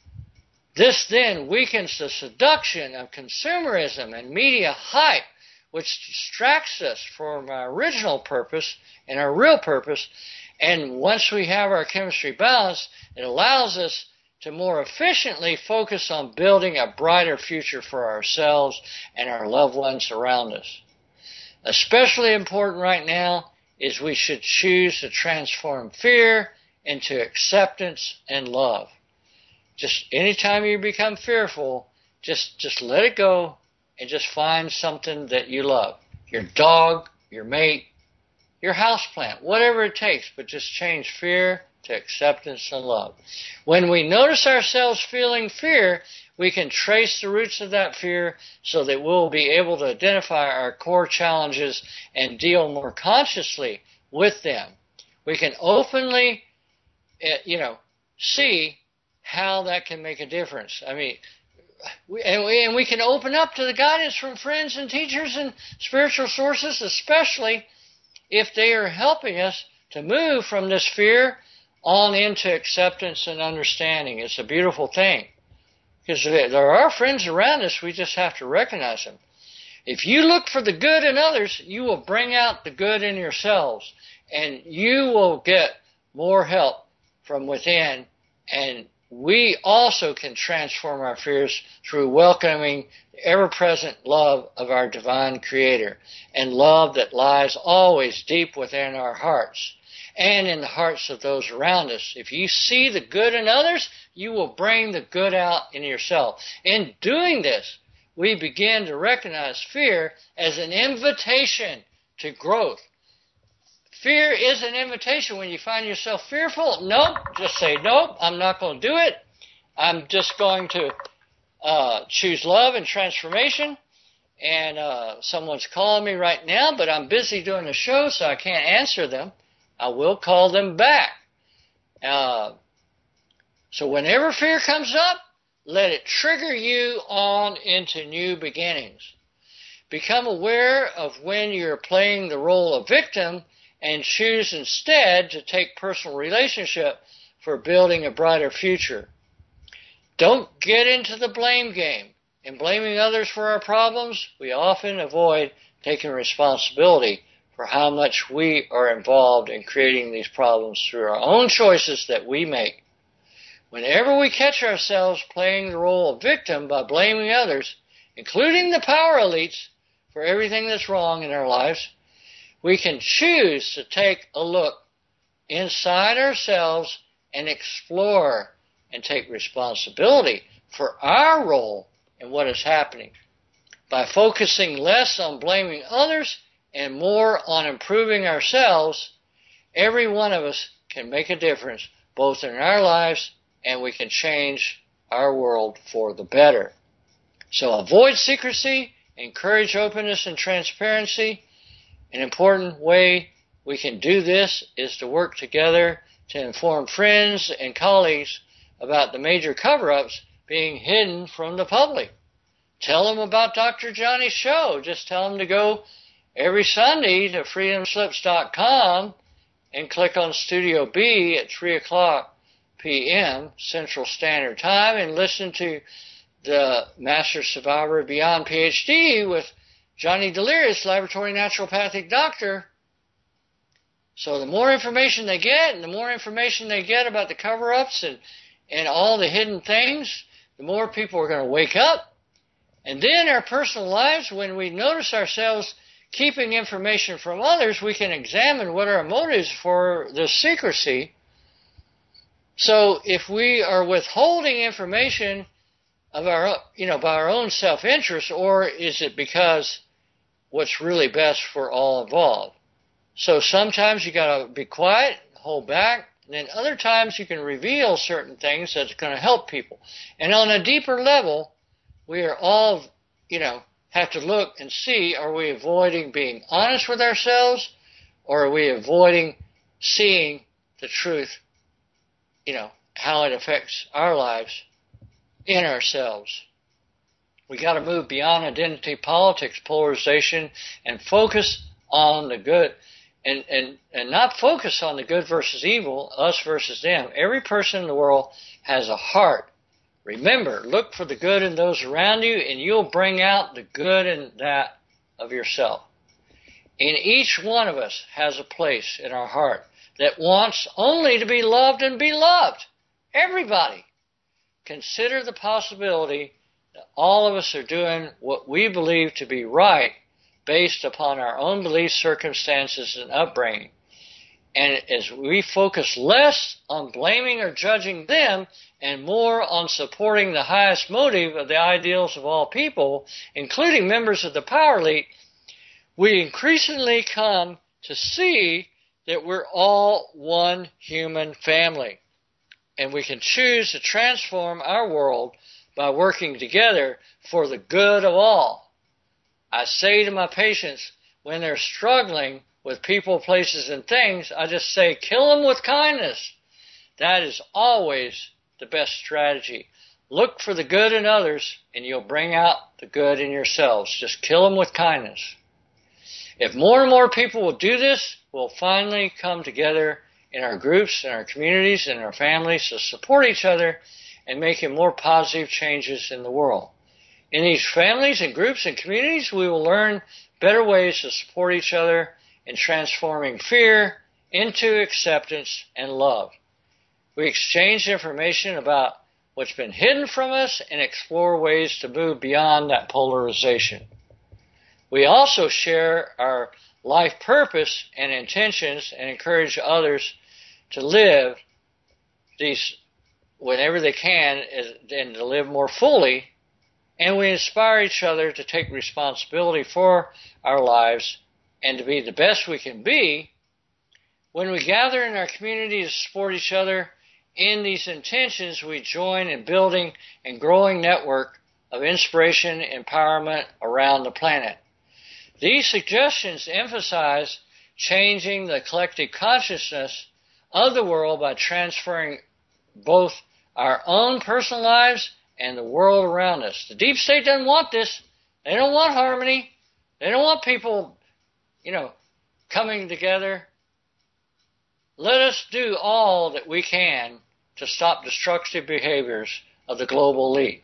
This then weakens the seduction of consumerism and media hype, which distracts us from our original purpose and our real purpose. And once we have our chemistry balanced, it allows us to more efficiently focus on building a brighter future for ourselves and our loved ones around us. Especially important right now is we should choose to transform fear into acceptance and love. Just anytime you become fearful, just, just let it go and just find something that you love. Your dog, your mate, your houseplant, whatever it takes, but just change fear to acceptance and love. When we notice ourselves feeling fear, we can trace the roots of that fear so that we'll be able to identify our core challenges and deal more consciously with them. We can openly, you know, see how that can make a difference. I mean, we, and, we, and we can open up to the guidance from friends and teachers and spiritual sources, especially if they are helping us to move from this fear on into acceptance and understanding. It's a beautiful thing, because there are friends around us. We just have to recognize them. If you look for the good in others, you will bring out the good in yourselves, and you will get more help from within. And we also can transform our fears through welcoming the ever-present love of our divine Creator, and love that lies always deep within our hearts and in the hearts of those around us. If you see the good in others, you will bring the good out in yourself. In doing this, we begin to recognize fear as an invitation to growth. Fear is an invitation. When you find yourself fearful, nope, just say, nope, I'm not going to do it. I'm just going to uh, choose love and transformation. And uh, someone's calling me right now, but I'm busy doing a show, so I can't answer them. I will call them back. Uh, so whenever fear comes up, let it trigger you on into new beginnings. Become aware of when you're playing the role of victim and choose instead to take personal relationship for building a brighter future. Don't get into the blame game. In blaming others for our problems, we often avoid taking responsibility for how much we are involved in creating these problems through our own choices that we make. Whenever we catch ourselves playing the role of victim by blaming others, including the power elites, for everything that's wrong in our lives, we can choose to take a look inside ourselves and explore and take responsibility for our role in what is happening. By focusing less on blaming others and more on improving ourselves, every one of us can make a difference both in our lives and we can change our world for the better. So avoid secrecy, encourage openness and transparency. An important way we can do this is to work together to inform friends and colleagues about the major cover-ups being hidden from the public. Tell them about Doctor Johnny's show. Just tell them to go every Sunday to freedom slips dot com and click on Studio B at three o'clock p.m. Central Standard Time and listen to the Master Survivor Beyond P H D with Johnny Delirious, Laboratory Naturopathic Doctor. So the more information they get, and the more information they get about the cover-ups and, and all the hidden things, the more people are going to wake up. And then our personal lives, when we notice ourselves keeping information from others, we can examine what our motives for the secrecy. So if we are withholding information of our, you know, by our own self-interest, or is it because what's really best for all involved? So sometimes you got to be quiet, hold back, and then other times you can reveal certain things that's going to help people. And on a deeper level, we are all, you know, have to look and see, are we avoiding being honest with ourselves, or are we avoiding seeing the truth, you know, how it affects our lives in ourselves. We got to move beyond identity politics, polarization, and focus on the good, and, and, and not focus on the good versus evil, us versus them. Every person in the world has a heart. Remember, look for the good in those around you, and you'll bring out the good in that of yourself. And each one of us has a place in our heart that wants only to be loved and be loved. Everybody. Consider the possibility that all of us are doing what we believe to be right based upon our own beliefs, circumstances, and upbringing. And as we focus less on blaming or judging them and more on supporting the highest motive of the ideals of all people, including members of the power elite, we increasingly come to see that we're all one human family. And we can choose to transform our world by working together for the good of all. I say to my patients, when they're struggling with people, places, and things, I just say, kill them with kindness. That is always the best strategy. Look for the good in others, and you'll bring out the good in yourselves. Just kill them with kindness. If more and more people will do this, we'll finally come together in our groups, in our communities, in our families to support each other and making more positive changes in the world. In these families and groups and communities, we will learn better ways to support each other in transforming fear into acceptance and love. We exchange information about what's been hidden from us and explore ways to move beyond that polarization. We also share our life purpose and intentions and encourage others to live these whenever they can and to live more fully and we inspire each other to take responsibility for our lives and to be the best we can be. When we gather in our community to support each other in these intentions, we join in building and growing network of inspiration and empowerment around the planet. These suggestions emphasize changing the collective consciousness of the world by transferring both our own personal lives and the world around us. The deep state doesn't want this. They don't want harmony. They don't want people, you know, coming together. Let us do all that we can to stop destructive behaviors of the global elite.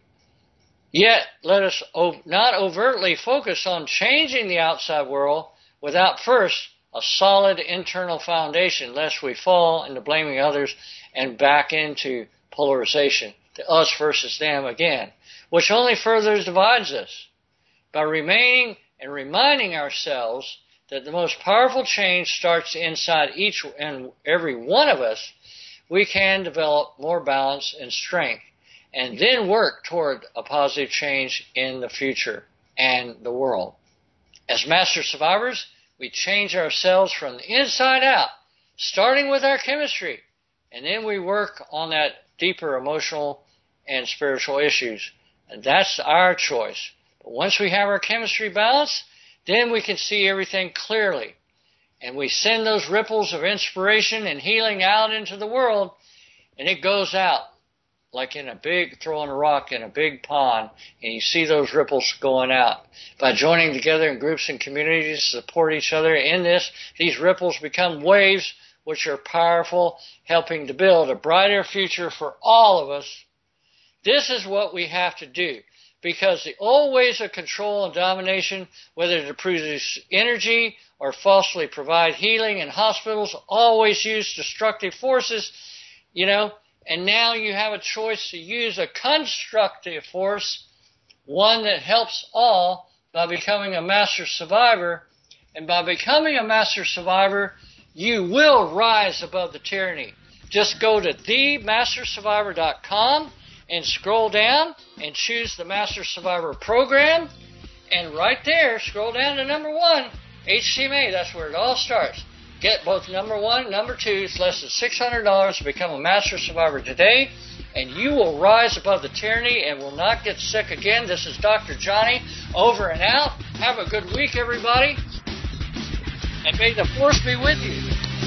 Yet, let us not overtly focus on changing the outside world without first a solid internal foundation, lest we fall into blaming others and back into polarization, the us versus them again, which only further divides us. By remaining and reminding ourselves that the most powerful change starts inside each and every one of us, we can develop more balance and strength, and then work toward a positive change in the future and the world. As master survivors, we change ourselves from the inside out, starting with our chemistry, and then we work on that deeper emotional and spiritual issues. And that's our choice. But once we have our chemistry balanced, then we can see everything clearly. And we send those ripples of inspiration and healing out into the world, and it goes out like in a big, throwing a rock in a big pond, and you see those ripples going out. By joining together in groups and communities to support each other in this, these ripples become waves which are powerful, helping to build a brighter future for all of us. This is what we have to do, because the old ways of control and domination, whether to produce energy or falsely provide healing in hospitals, always use destructive forces, you know, and now you have a choice to use a constructive force, one that helps all, by becoming a master survivor. And by becoming a master survivor, you will rise above the tyranny. Just go to the master survivor dot com and scroll down and choose the Master Survivor program. And right there, scroll down to number one, H C M A. That's where it all starts. Get both number one and number two. It's less than six hundred dollars to become a Master Survivor today, and you will rise above the tyranny and will not get sick again. This is Doctor Johnny, over and out. Have a good week, everybody, and may the force be with you.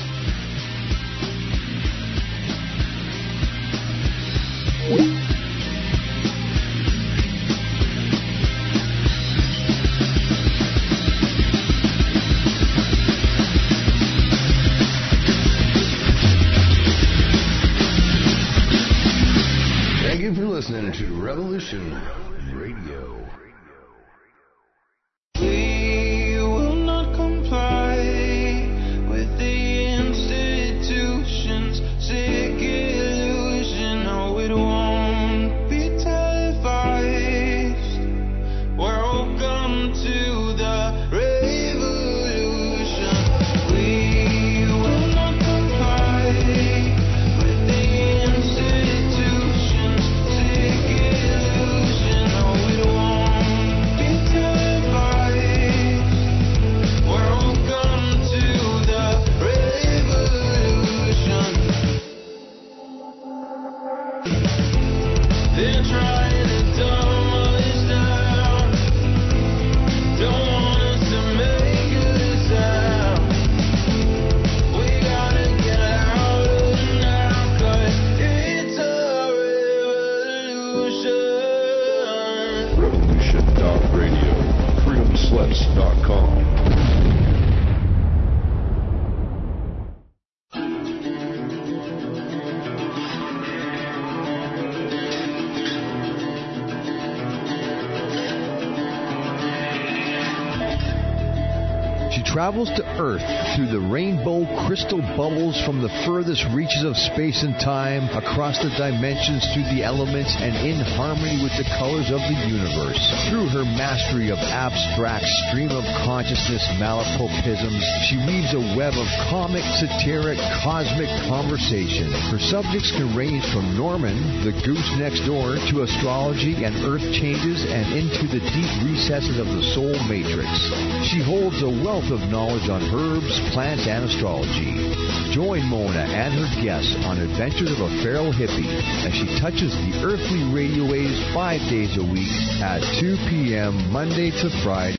Thank you for listening to Revolution Radio. We will not comply with the institution's sick illusion. No, it won't be televised. Welcome to the revolution. We will not comply with the institution's sick illusion. travels to Earth through the rainbow crystal bubbles from the furthest reaches of space and time, across the dimensions, through the elements, and in harmony with the colors of the universe. Through her mastery of abstract stream of consciousness malapropisms, she weaves a web of comic, satiric, cosmic conversation. Her subjects can range from Norman, the goose next door, to astrology and earth changes, and into the deep recesses of the soul matrix. She holds a wealth of knowledge on herbs, plants, and astrology. Join Mona and her guests on Adventures of a Feral Hippie as she touches the earthly radio waves five days a week at two p.m. Monday to Friday.